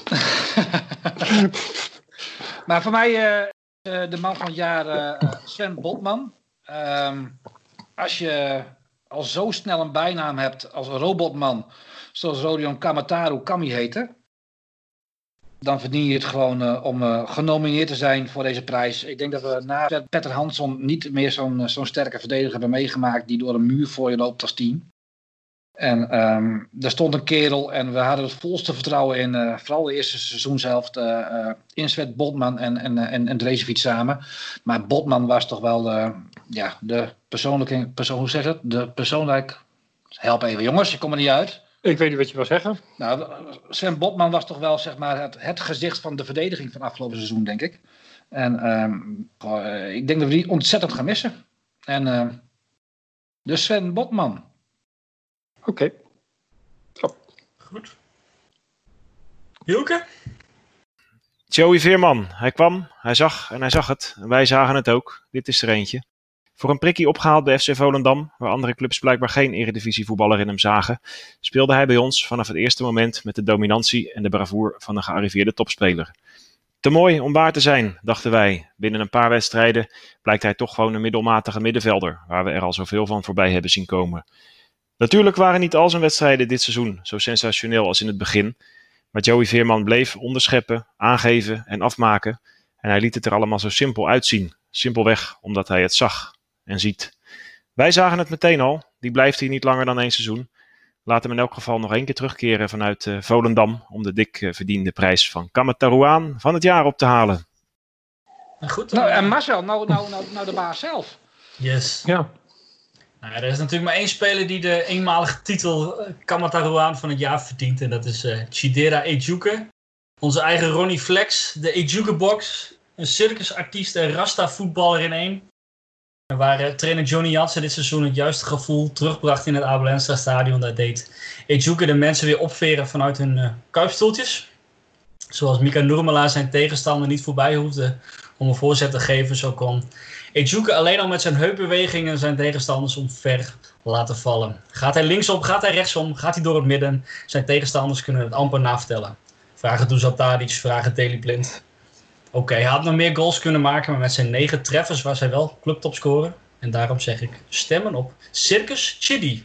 maar voor mij uh, uh, de man van het jaar uh, Sven Botman. Um, als je al zo snel een bijnaam hebt als een robotman, zoals Rodion Kamatarou Kami heette, dan verdien je het gewoon uh, om uh, genomineerd te zijn voor deze prijs. Ik denk dat we na Petter Hansson niet meer zo'n, zo'n sterke verdediger hebben meegemaakt die door een muur voor je loopt als team. En um, er stond een kerel en we hadden het volste vertrouwen in, uh, vooral de eerste seizoenshelft, uh, uh, in Sven Botman en, en, en, en Drezefiets samen. Maar Botman was toch wel uh, ja, de persoonlijke, persoon, hoe zeg je dat? De persoonlijk, help even jongens, ik kom er niet uit. Ik weet niet wat je wil zeggen. Nou, Sven Botman was toch wel zeg maar, het, het gezicht van de verdediging van afgelopen seizoen, denk ik. En um, uh, ik denk dat we die ontzettend gaan missen. En uh, dus Sven Botman. Oké. Okay. Oh. Goed. Hielke? Joey Veerman. Hij kwam, hij zag en hij zag het. En wij zagen het ook. Dit is er eentje. Voor een prikkie opgehaald bij F C Volendam, waar andere clubs blijkbaar geen eredivisievoetballer in hem zagen, speelde hij bij ons vanaf het eerste moment met de dominantie en de bravoure van een gearriveerde topspeler. Te mooi om waar te zijn, dachten wij. Binnen een paar wedstrijden blijkt hij toch gewoon een middelmatige middenvelder, waar we er al zoveel van voorbij hebben zien komen. Natuurlijk waren niet al zijn wedstrijden dit seizoen zo sensationeel als in het begin, maar Joey Veerman bleef onderscheppen, aangeven en afmaken en hij liet het er allemaal zo simpel uitzien. Simpelweg omdat hij het zag en ziet. Wij zagen het meteen al, die blijft hier niet langer dan één seizoen. Laat hem in elk geval nog één keer terugkeren vanuit uh, Volendam om de dik uh, verdiende prijs van Kamatarouaan van het jaar op te halen. Goed. Nou, en Marcel, nou, nou, nou, nou de baas zelf. Yes. Ja. Nou, er is natuurlijk maar één speler die de eenmalige titel uh, Kamatarouaan van het jaar verdient. En dat is uh, Chidera Ejuke. Onze eigen Ronnie Flex, de Ejuke Box. Een circusartiest en rasta-voetballer in één. En waar uh, trainer Johnny Jansen dit seizoen het juiste gevoel terugbracht in het Abel Enstra stadion. Dat deed Ejuke de mensen weer opveren vanuit hun uh, kuipstoeltjes. Zoals Mika Nurmela zijn tegenstander niet voorbij hoefde om een voorzet te geven. Zo kon Ejuke alleen al met zijn heupbewegingen zijn tegenstanders omver laten vallen. Gaat hij linksom, gaat hij rechtsom, gaat hij door het midden. Zijn tegenstanders kunnen het amper navertellen. Vragen Dusan Tadic, vragen Daley Blind. Oké, okay, hij had nog meer goals kunnen maken, maar met zijn negen treffers was hij wel clubtopscorer. En daarom zeg ik stemmen op Circus Chidi.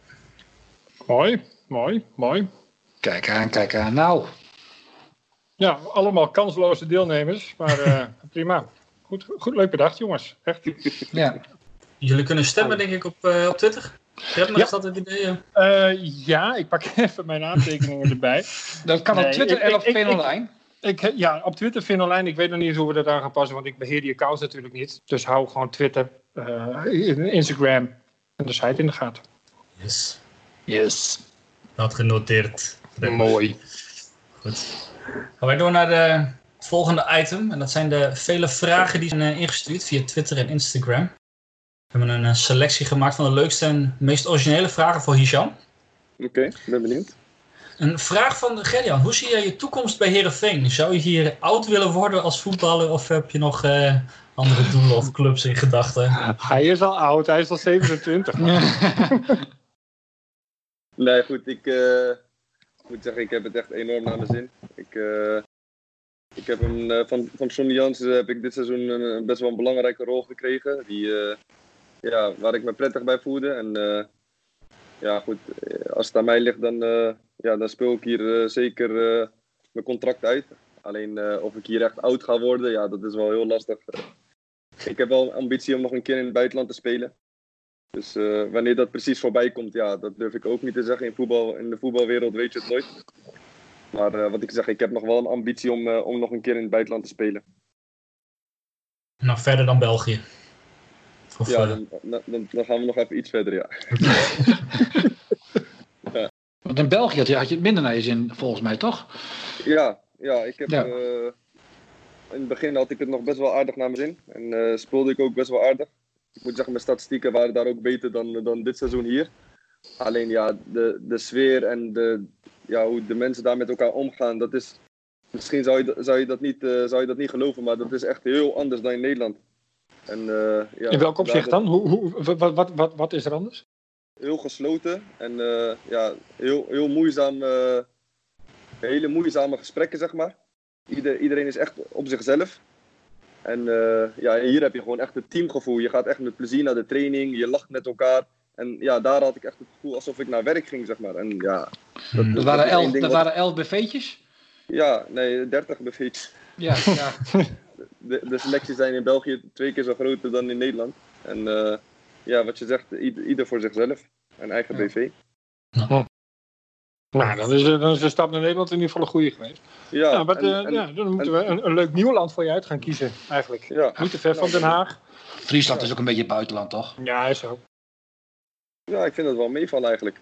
Mooi, mooi, mooi. Kijk aan, kijk aan. Nou. Ja, allemaal kansloze deelnemers, maar uh, prima. Goed, goed, leuk bedacht jongens, echt. Ja. Jullie kunnen stemmen denk ik op, uh, op Twitter. Redmer, ja. Is dat het idee? Uh, ja, ik pak even mijn aantekeningen erbij. Dat kan nee, op Twitter en op Fin Online. Ik, ik, ja, op Twitter, Fin Online. Ik weet nog niet eens hoe we dat aan gaan passen, want ik beheer die accounts natuurlijk niet. Dus hou gewoon Twitter, uh, Instagram en de site in de gaten. Yes. Yes. Dat genoteerd. Mooi. Goed. Gaan wij door naar de volgende item. En dat zijn de vele vragen die zijn uh, ingestuurd via Twitter en Instagram. We hebben een uh, selectie gemaakt van de leukste en meest originele vragen voor Hicham. Oké, okay, ben benieuwd. Een vraag van Gerjan. Hoe zie jij je toekomst bij Heerenveen? Zou je hier oud willen worden als voetballer of heb je nog uh, andere doelen of clubs in gedachten? Hij is al oud, hij is al zevenentwintig. Nee, goed. Ik, uh, moet zeggen, ik heb het echt enorm naar mijn zin. Ik, uh, ik heb hem, uh, van, van Johnny Jansen heb ik dit seizoen een, best wel een belangrijke rol gekregen. Die, uh, ja, waar ik me prettig bij voelde. En uh, ja, goed, als het aan mij ligt, dan, uh, ja, dan speel ik hier uh, zeker uh, mijn contract uit. Alleen uh, of ik hier echt oud ga worden, ja, dat is wel heel lastig. Ik heb wel ambitie om nog een keer in het buitenland te spelen. Dus uh, wanneer dat precies voorbij komt, ja, dat durf ik ook niet te zeggen. In, voetbal, in de voetbalwereld weet je het nooit. Maar uh, wat ik zeg, ik heb nog wel een ambitie om, uh, om nog een keer in het buitenland te spelen. Nog verder dan België? Of, ja, uh... dan, dan, dan gaan we nog even iets verder, ja. ja. Want in België had je, had je het minder naar je zin, volgens mij, toch? Ja, ja ik heb... Ja. Uh, in het begin had ik het nog best wel aardig naar mijn zin. En uh, speelde ik ook best wel aardig. Ik moet zeggen, mijn statistieken waren daar ook beter dan, dan dit seizoen hier. Alleen ja, de, de sfeer en de, ja, hoe de mensen daar met elkaar omgaan, dat is... Misschien zou je, zou je, dat, niet, uh, zou je dat niet geloven, maar dat is echt heel anders dan in Nederland. En, uh, ja, in welk opzicht dan? Hoe, hoe, wat, wat, wat, wat is er anders? Heel gesloten en uh, ja, heel, heel moeizaam, uh, hele moeizame gesprekken, zeg maar. Ieder, iedereen is echt op zichzelf. En uh, ja, hier heb je gewoon echt het teamgevoel. Je gaat echt met plezier naar de training, je lacht met elkaar. En ja, daar had ik echt het gevoel alsof ik naar werk ging, zeg maar. En ja, dat, dat, dat waren, elf, dat wat... waren elf buffetjes? Ja, nee, dertig buffetjes. Ja, ja. De, de selecties zijn in België twee keer zo groot dan in Nederland. En uh, ja, wat je zegt, ieder, ieder voor zichzelf. Een eigen ja. B V. Ja. Nou, dan is, dan is de stap naar Nederland in ieder geval een goede geweest. Ja, ja, maar en, uh, en, ja, dan moeten en, we een, een leuk nieuw land voor je uit gaan kiezen, eigenlijk. Ja. Niet te ver van Den Haag. Friesland ja. is ook een beetje buitenland, toch? Ja, is ook. Ja, ik vind het wel meevallen eigenlijk.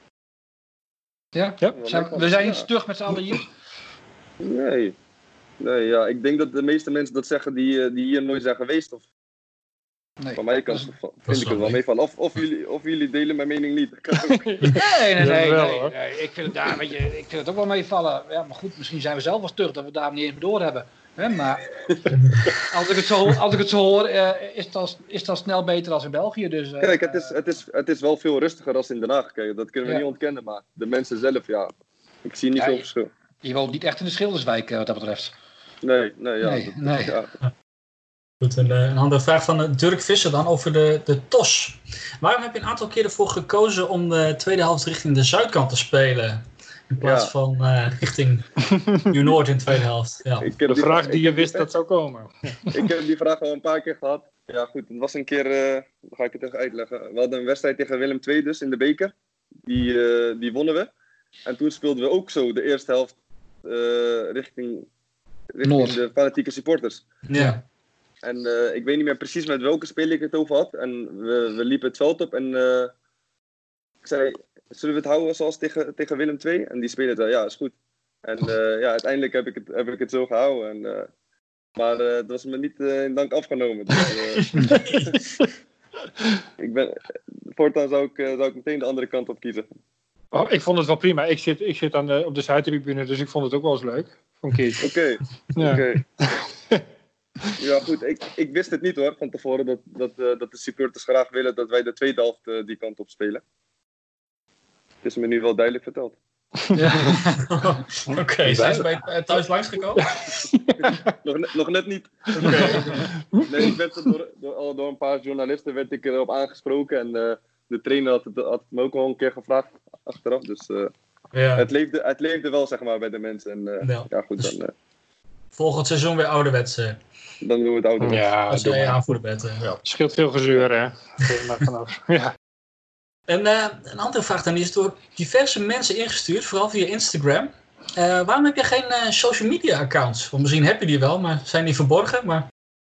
Ja? ja. Zijn, we zijn ja. stug met z'n allen hier? Nee. Nee, ja, ik denk dat de meeste mensen dat zeggen die, die hier nooit zijn geweest. Of... Nee, van mij kant vind ik het wel meevallen. Of, of, jullie, of jullie delen mijn mening niet. nee, nee, nee, nee, nee, nee. Ik vind het daar, weet je, ik vind het ook wel meevallen. Ja, maar goed, misschien zijn we zelf wel stug dat we daar niet eens door hebben. Hè, maar als ik het zo, als ik het zo hoor, uh, is, dat, is dat snel beter dan in België. Dus, uh, Kijk, het is, het, is, het is wel veel rustiger dan in Den Haag. Kijk, dat kunnen we ja. niet ontkennen. Maar de mensen zelf, ja, ik zie niet ja, veel je, verschil. Je woont niet echt in de Schilderswijk, uh, wat dat betreft. Nee, nee, ja. Nee, dat, nee. Ja. Goed, een, een andere vraag van Dirk Visser dan over de, de T O S. Waarom heb je een aantal keer ervoor gekozen om de tweede helft richting de zuidkant te spelen? In plaats ja. van uh, richting Nieuw-Noord in de tweede helft. Ja. Ik heb de die vraag die je wist dat zou komen. Ik heb die vraag al een paar keer gehad. Ja goed, het was een keer, uh, dan ga ik het even uitleggen. We hadden een wedstrijd tegen Willem twee dus in de beker. Die, uh, die wonnen we. En toen speelden we ook zo de eerste helft uh, richting, richting de fanatieke supporters. Ja. En uh, ik weet niet meer precies met welke speler ik het over had. En we, we liepen het veld op en uh, ik zei, zullen we het houden zoals tegen, tegen Willem twee? En die speler zei, ja, is goed. En uh, ja, uiteindelijk heb ik het, heb ik het zo gehouden. En, uh, maar uh, het was me niet uh, in dank afgenomen. Dus, uh, ik ben, voortaan zou ik, uh, zou ik meteen de andere kant op kiezen. Oh, ik vond het wel prima. Ik zit, ik zit aan de, op de Zuidtribune, dus ik vond het ook wel eens leuk. Van keertje. Oké, ja. okay. Ja goed, ik, ik wist het niet hoor, van tevoren dat, dat, uh, dat de supporters graag willen dat wij de tweede helft uh, die kant op spelen. Het is me nu wel duidelijk verteld. Ja. Oké, okay, zijn ze bij uh, thuis langsgekomen? nog, ne- nog net niet. Okay. Nee, ik werd door, door, door een paar journalisten werd ik erop aangesproken en uh, de trainer had het, had het me ook al een keer gevraagd achteraf. Dus uh, ja. het, leefde, het leefde wel zeg maar bij de mensen. En, uh, ja. ja goed, dan... Uh, Volgend seizoen weer ouderwets. Uh. Dan doen we het ouderwets. Ja, als jij aanvoerder bent. Uh. Ja. Scheelt veel gezeur, hè? Maar vanaf. Ja. En uh, een andere vraag dan, die is door diverse mensen ingestuurd, vooral via Instagram. Uh, waarom heb je geen uh, social media accounts? Want misschien heb je die wel, maar zijn die verborgen? Maar...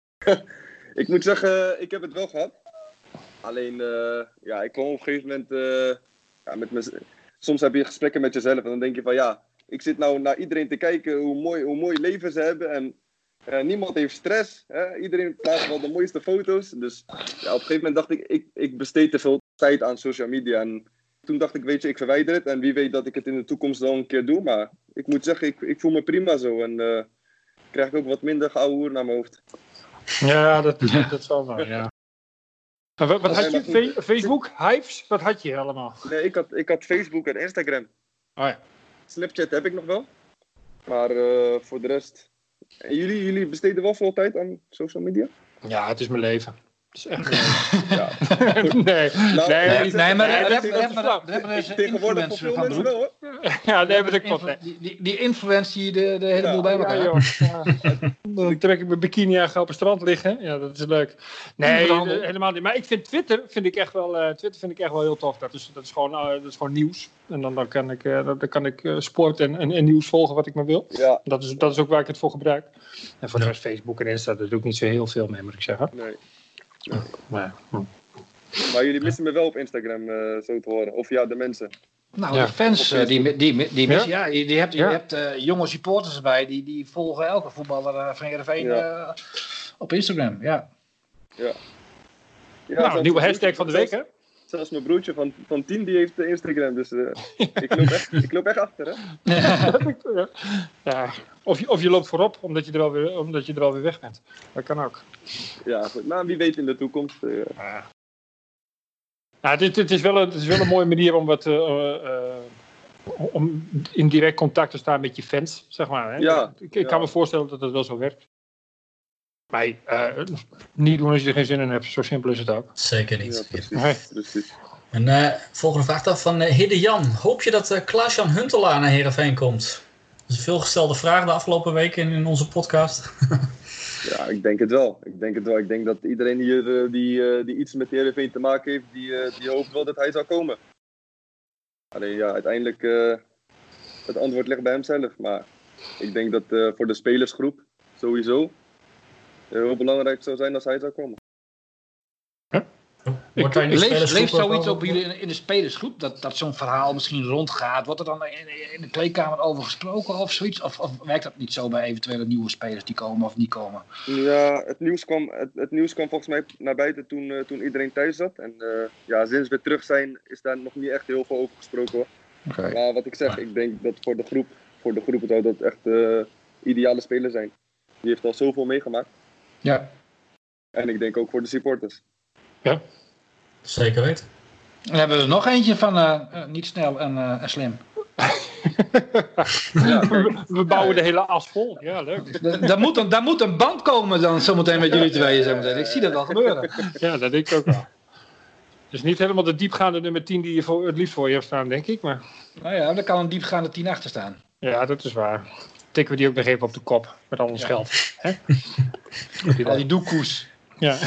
ik moet zeggen, ik heb het wel gehad. Alleen, uh, ja, ik kwam op een gegeven moment... Uh, ja, met me, soms heb je gesprekken met jezelf en dan denk je van ja, ik zit nou naar iedereen te kijken hoe mooi, hoe mooi leven ze hebben en uh, niemand heeft stress. Hè? Iedereen plaatst wel de mooiste foto's. Dus ja, op een gegeven moment dacht ik, ik, ik besteed te veel tijd aan social media. En toen dacht ik, weet je, ik verwijder het. En wie weet dat ik het in de toekomst wel een keer doe. Maar ik moet zeggen, ik, ik voel me prima zo. En uh, krijg ik ook wat minder geouwe hoer naar mijn hoofd. Ja, dat, dat, dat zal wel, ja. En wat, wat had je? Fe- Facebook? Hives? Wat had je allemaal? Nee, ik had, ik had Facebook en Instagram. Oh ja. Snapchat heb ik nog wel. Maar uh, voor de rest... En jullie, jullie besteden wel veel tijd aan social media? Ja, het is mijn leven. Het is echt ja. nee. Nou, nee, nee, nee, nee, maar nee, we dat hebben is er een tegenwoordig voor influencer veel van mensen doen. wel, hoor. Ja, nee, maar dat klopt. Die, die, die influence die de, de hele Ja, boel bij Ja, elkaar. joh. Ja. Dan trek ik mijn bikini aan, ga op het strand liggen. Ja, dat is leuk. Nee, Onderhandel. eh, helemaal niet. Maar ik vind Twitter vind ik echt wel, uh, Twitter vind ik echt wel heel tof. Dat is, dat is, gewoon, uh, dat is gewoon nieuws. En dan, dan kan ik, uh, dan kan ik uh, sport en, en, en nieuws volgen wat ik maar wil. Ja, Dat is, dat is ook waar ik het voor gebruik. En voor de rest Facebook en Insta, daar doe ik niet zo heel veel mee, moet ik zeggen. nee. Maar, hm. Maar jullie missen me wel op Instagram, uh, zo te horen. Of ja, de mensen. Nou, Ja. de fans, uh, die, die, die, die missen, ja. ja, die hebt, je Ja. hebt uh, jonge supporters erbij, die, die volgen elke voetballer uh, van Heerenveen Ja. uh, op Instagram, ja. Ja. Ja, Nou, zelfs nieuwe mijn hashtag van de week, broertje- hè? Zelfs mijn broertje van, van tien, die heeft uh, Instagram. Dus uh, ik, loop echt, ik loop echt achter, hè? Ja. Ja. Of, je, of je loopt voorop, omdat je, er wel weer, omdat je er wel weer weg bent. Dat kan ook. Ja, goed. Maar wie weet in de toekomst. Uh, Ja, dit, dit is wel een, het is wel een mooie manier om wat uh, uh, om in direct contact te staan met je fans, zeg maar. Hè? Ja, ik ik ja. kan me voorstellen dat het wel zo werkt. Maar uh, niet doen als je er geen zin in hebt, zo simpel is het ook. Zeker ja, niet. precies. Nee. precies. En uh, volgende vraag dan van uh, Hidde Jan. Hoop je dat uh, Klaas-Jan Huntelaar naar Heerenveen komt? Dat is een veelgestelde vraag de afgelopen weken in, in onze podcast. Ja, ik denk het wel. Ik denk het wel. Ik denk dat iedereen hier uh, die, uh, die iets met Heerenveen te maken heeft, die, uh, die hoopt wel dat hij zou komen. Alleen ja, uiteindelijk uh, het antwoord ligt bij hemzelf. Maar ik denk dat uh, voor de spelersgroep sowieso uh, heel belangrijk zou zijn als hij zou komen. Wordt hij in de Leeft, spelersgroep leeft ook zoiets al- op jullie in, in de spelersgroep, dat, dat zo'n verhaal misschien rondgaat? Wordt er dan in, in de kleedkamer over gesproken of zoiets? Of, of werkt dat niet zo bij eventuele nieuwe spelers die komen of niet komen? Ja, het nieuws kwam, het, het nieuws kwam volgens mij naar buiten toen, uh, toen iedereen thuis zat. En uh, ja, sinds we terug zijn is daar nog niet echt heel veel over gesproken, hoor. Okay. Maar wat ik zeg, ik denk dat voor de groep, voor de groep zou dat echt uh, ideale speler zijn. Die heeft al zoveel meegemaakt. Ja. En ik denk ook voor de supporters. Ja. Zeker weten. Dan hebben we er nog eentje van uh, uh, niet snel en, uh, en slim. Ja, we, we bouwen de hele as vol. Ja, leuk. Daar moet, een, daar moet een band komen dan zometeen met jullie tweeën. Zometeen. Ik zie dat al gebeuren. Ja, dat denk ik ook wel. Het is niet helemaal de diepgaande nummer tien die je voor, het liefst voor je hebt staan, denk ik. Maar Nou ja, daar kan een diepgaande tien achter staan. ja, dat is waar. Tikken we die ook nog even op de kop met al ons Ja. geld. Hè? Al die doekoes. Ja.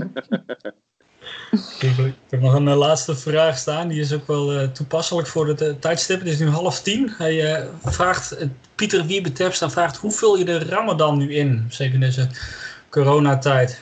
Ik heb nog een uh, laatste vraag staan. Die is ook wel uh, toepasselijk voor het uh, tijdstip. Het is nu half tien. Hij uh, vraagt, uh, Pieter Wiebe Terpstra vraagt, hoe vul je de Ramadan nu in? Zeker in deze coronatijd.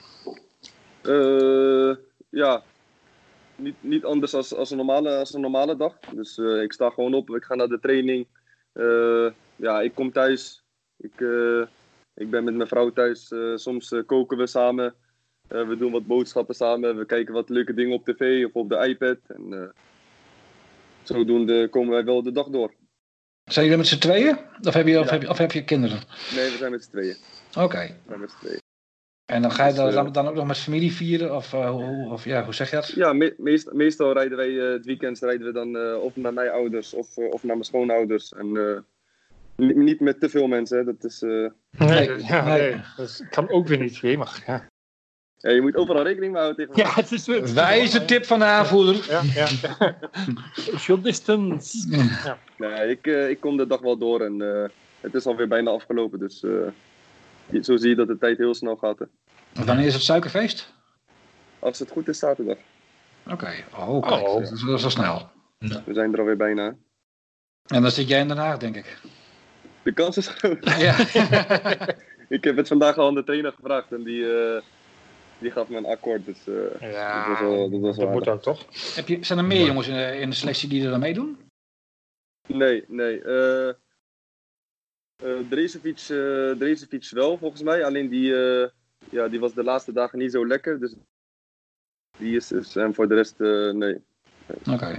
Uh, ja, niet, niet anders als, als, een normale, als een normale dag. Dus uh, ik sta gewoon op, ik ga naar de training. Uh, ja, ik kom thuis. Ik, uh, ik ben met mijn vrouw thuis. Uh, soms uh, koken we samen. Uh, we doen wat boodschappen samen. We kijken wat leuke dingen op tv of op de iPad. En uh, zodoende komen wij wel de dag door. Zijn jullie met z'n tweeën? Of heb je, of Ja. heb je, of heb je kinderen? Nee, we zijn met z'n tweeën. Oké. Okay. We zijn met z'n tweeën. En dan ga je Dus, dan, uh, dan, dan ook nog met familie vieren? Of, uh, hoe, of ja, hoe zeg je dat? Ja, me, meest, meestal rijden wij uh, het weekend rijden we dan uh, of naar mijn ouders of, uh, of naar mijn schoonouders. En uh, niet, niet met te veel mensen, hè. Dat is... Uh, Nee, Nee, dat, ja, nee. nee. Dat kan ook weer niet. Jemig, ja. ja, je moet overal rekening mee houden tegenwoordig. Ja, het is het. Wijze tip van de aanvoerder. Ja, ja. Social distance. Ja. Nee, ik, uh, ik kom de dag wel door en uh, het is alweer bijna afgelopen. Dus uh, zo zie je dat de tijd heel snel gaat. Hè. Wanneer is het suikerfeest? Als het goed is, zaterdag. Oké, okay. oh, kijk, Oh. dat is wel zo snel. We zijn er alweer bijna. Hè. En dan zit jij in Den Haag, denk ik. De kans is groot. Ja. Ik heb het vandaag al aan de trainer gevraagd en die, uh, die gaf me een akkoord. Dus uh, Ja, dat was wel, dat was wel dat moet aardig. ook toch? Heb je, zijn er meer jongens in de, in de selectie die er aan meedoen? Nee, nee. Uh, uh, Drezevic, uh, Drezevic wel, volgens mij. Alleen die, uh, ja, die was de laatste dagen niet zo lekker. Dus die is dus. En voor de rest, uh, nee. Oké. Okay.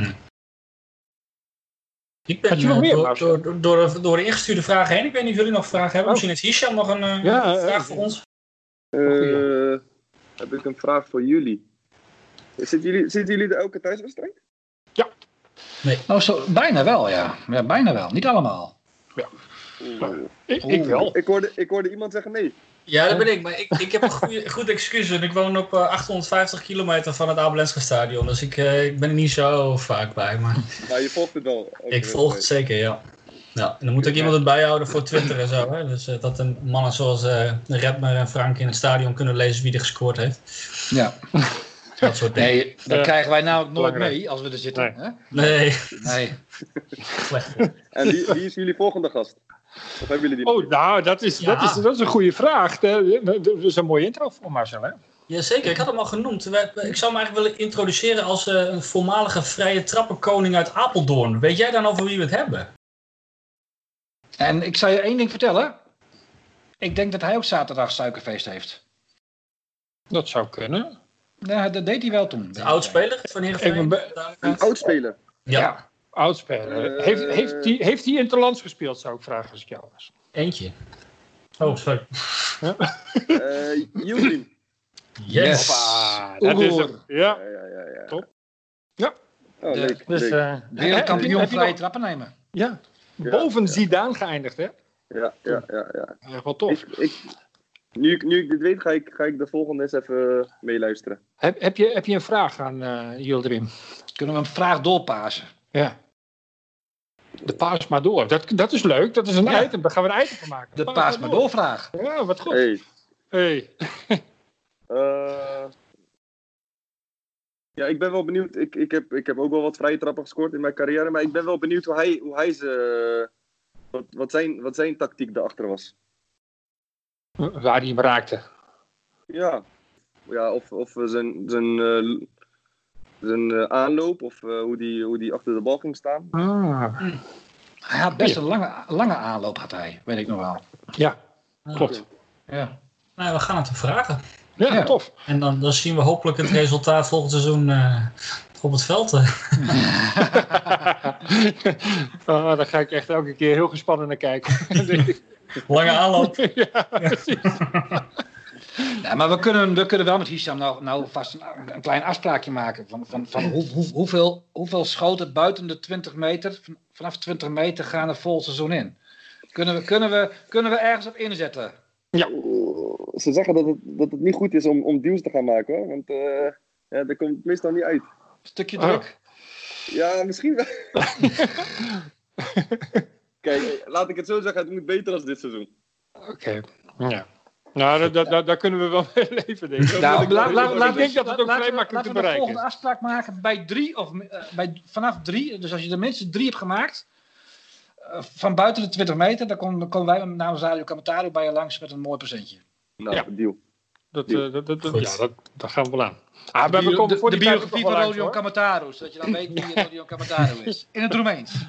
Ik ben Had je nog uh, meer, door, Marcel? door, door, de, door de ingestuurde vragen heen. Ik weet niet of jullie nog vragen hebben. Oh. Misschien heeft Hisham nog een uh, Ja, vraag uh, voor ons. Uh, heb ik een vraag voor jullie. Zitten jullie, zitten jullie er elke thuiswedstrijd? Nee. Nou, zo, bijna wel, ja. Ja, bijna wel. Niet allemaal. Oeh. Ik, ik wel. Ik hoorde, ik hoorde iemand zeggen nee. Ja, dat ben ik. Maar ik, ik heb een goede, goed excuus. En ik woon op uh, achthonderdvijftig kilometer van het Abelenska stadion. Dus ik, uh, ik ben er niet zo vaak bij. Maar Maar je volgt het wel. ik volg het zeker, ja. Ja, en dan moet ook iemand het bijhouden voor Twitter en zo. Hè? Dus uh, dat de mannen zoals uh, Redmer en Frank in het stadion kunnen lezen wie er gescoord heeft. Ja. Dat soort dingen. Nee, dat Ja. krijgen wij nou nooit Belangrijk. mee als we er zitten. Nee. Hè? Nee, Nee. slecht. En wie, wie is jullie volgende gast? Of hebben jullie die? Oh, nou, dat is, Ja. dat is, dat is een goede vraag. Dat is een mooie intro voor Marcel, hè? Jazeker, ik had hem al genoemd. Wij- Ik zou hem eigenlijk willen introduceren als uh, een voormalige vrije trappenkoning uit Apeldoorn. Weet jij dan over wie we het hebben? En ik zal je één ding vertellen. Ik denk dat hij ook zaterdag suikerfeest heeft. Dat zou kunnen. Ja, dat deed hij wel toen. De oudspeler van Ik Heerenveen? ben Een oudspeler. Ja, Ja. Oudspeler. Eh, heeft, heeft hij heeft die interlands gespeeld, zou ik vragen als ik jou was. eentje. Oh, sorry. Uh, Yildirim. Yes. Hoppa, dat is hem. Ja. Ja, ja, ja, ja. Top. Oh, De- leuk, Dus, leuk. uh, Wereldkampioen heb je vrije nog- trappen nemen. Ja. Ja, Boven ja. Zidane geëindigd, hè? Ja, ja, ja, ja. Echt wel tof. Ik, ik, nu, ik, nu ik dit weet, ga ik, ga ik de volgende eens even meeluisteren. Heb, heb, je, heb je een vraag aan uh, Yildirim? Kunnen we een vraag doorpassen? Ja. De paas maar door. Dat, dat is leuk. Dat is een Ja. item. Daar gaan we een item van maken. De paas maar door vraag. Ja, wat goed. Hey. Hey. Uh, ja, ik ben wel benieuwd. Ik, ik, heb, ik heb ook wel wat vrije trappen gescoord in mijn carrière. Maar ik ben wel benieuwd hoe hij, hoe hij ze, wat, wat, zijn, wat zijn tactiek daarachter was. Waar hij hem raakte. Ja, ja of, of zijn, zijn, uh, zijn uh, aanloop. Of uh, hoe, die, hoe die achter de bal ging staan. Ah. Hij had best een lange, lange aanloop, had hij. Weet ik nog wel. Ja, klopt. Ja. Nou, we gaan het hem vragen. Ja, Ja. tof. En dan, dan zien we hopelijk het resultaat volgend seizoen uh, op het veld. Oh, daar ga ik echt elke keer heel gespannen naar kijken. Lange aanloop. Ja, precies. Ja, maar we kunnen, we kunnen wel met Hisham nou, nou vast een, een klein afspraakje maken. Van, van, van hoe, hoe, hoeveel, hoeveel schoten buiten de twintig meter, van, vanaf twintig meter gaan er vol seizoen in. Kunnen we, kunnen we, kunnen we ergens op inzetten? Ja. Uh, ze zeggen dat het, dat het niet goed is om, om deals te gaan maken hoor. Want uh, ja, daar komt het meestal niet uit. Stukje Oh. druk. Ja, misschien wel. Kijk, laat ik het zo zeggen, het moet beter als dit seizoen. Oké, okay. Ja. Nou, da, da, da, daar kunnen we wel mee leven, denk ik. Nou, ik laat, laat, laat, ik denk dat het ook laten vrij we, makkelijk laten te we de bereiken volgende is. afspraak maken bij drie, of uh, bij, vanaf drie. Dus als je er minstens drie hebt gemaakt, uh, van buiten de twintig meter, dan komen, dan komen wij namens Radio Kamataru bij je langs met een mooi presentje. Nou, Ja. deal. Dat, uh, dat, dat, Goed. ja, dat, dat gaan we wel aan. Ah, De, we bio, komen de, voor de die tijd ook biografie nog van wel langs, Rodion hoor. Kamataru, zodat je dan weet wie Rodion Kamataru is. In het Roemeens.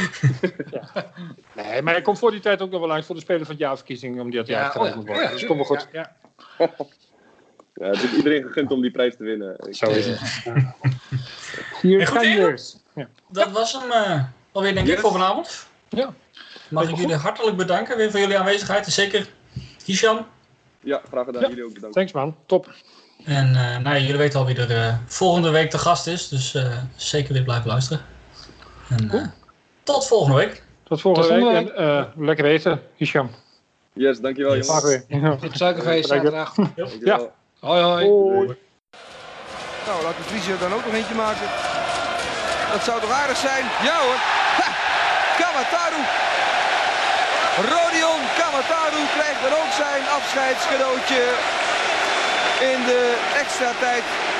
Nee, maar hij komt voor die tijd ook nog wel langs voor de Speler van het Jaarverkiezing, omdat hij Ja, uitgereikt oh moet ja. worden. Oh ja, Dus kom maar goed. Ja, Ja, het is iedereen gegund om die prijs te winnen. Ik, Zo is uh, het. Hier En goed, gaan Erik? je. Ja. Dat was hem uh, alweer, denk ik, Yes. voor vanavond. Ja. Mag ik Goed. jullie hartelijk bedanken weer voor jullie aanwezigheid. En zeker Hisham. ja, graag gedaan. Ja. Jullie ook bedankt. Thanks man, top. En uh, nou, jullie weten al wie er uh, volgende week te gast is. Dus uh, zeker weer blijven luisteren. En uh, tot volgende week. Tot volgende Tot week. volgende En uh, lekker eten, Hisham. Yes, dankjewel Yes. Graag jongens. weer. Ja. Dit suikerfeest zaterdag. Dankjewel. Hoi hoi. Hoi. Nou, laat de Vries er dan ook nog eentje maken. Dat zou toch aardig zijn? Ja hoor. Ha! Kamataru. Rodion Kamataru krijgt dan ook zijn afscheidscadeautje in de extra tijd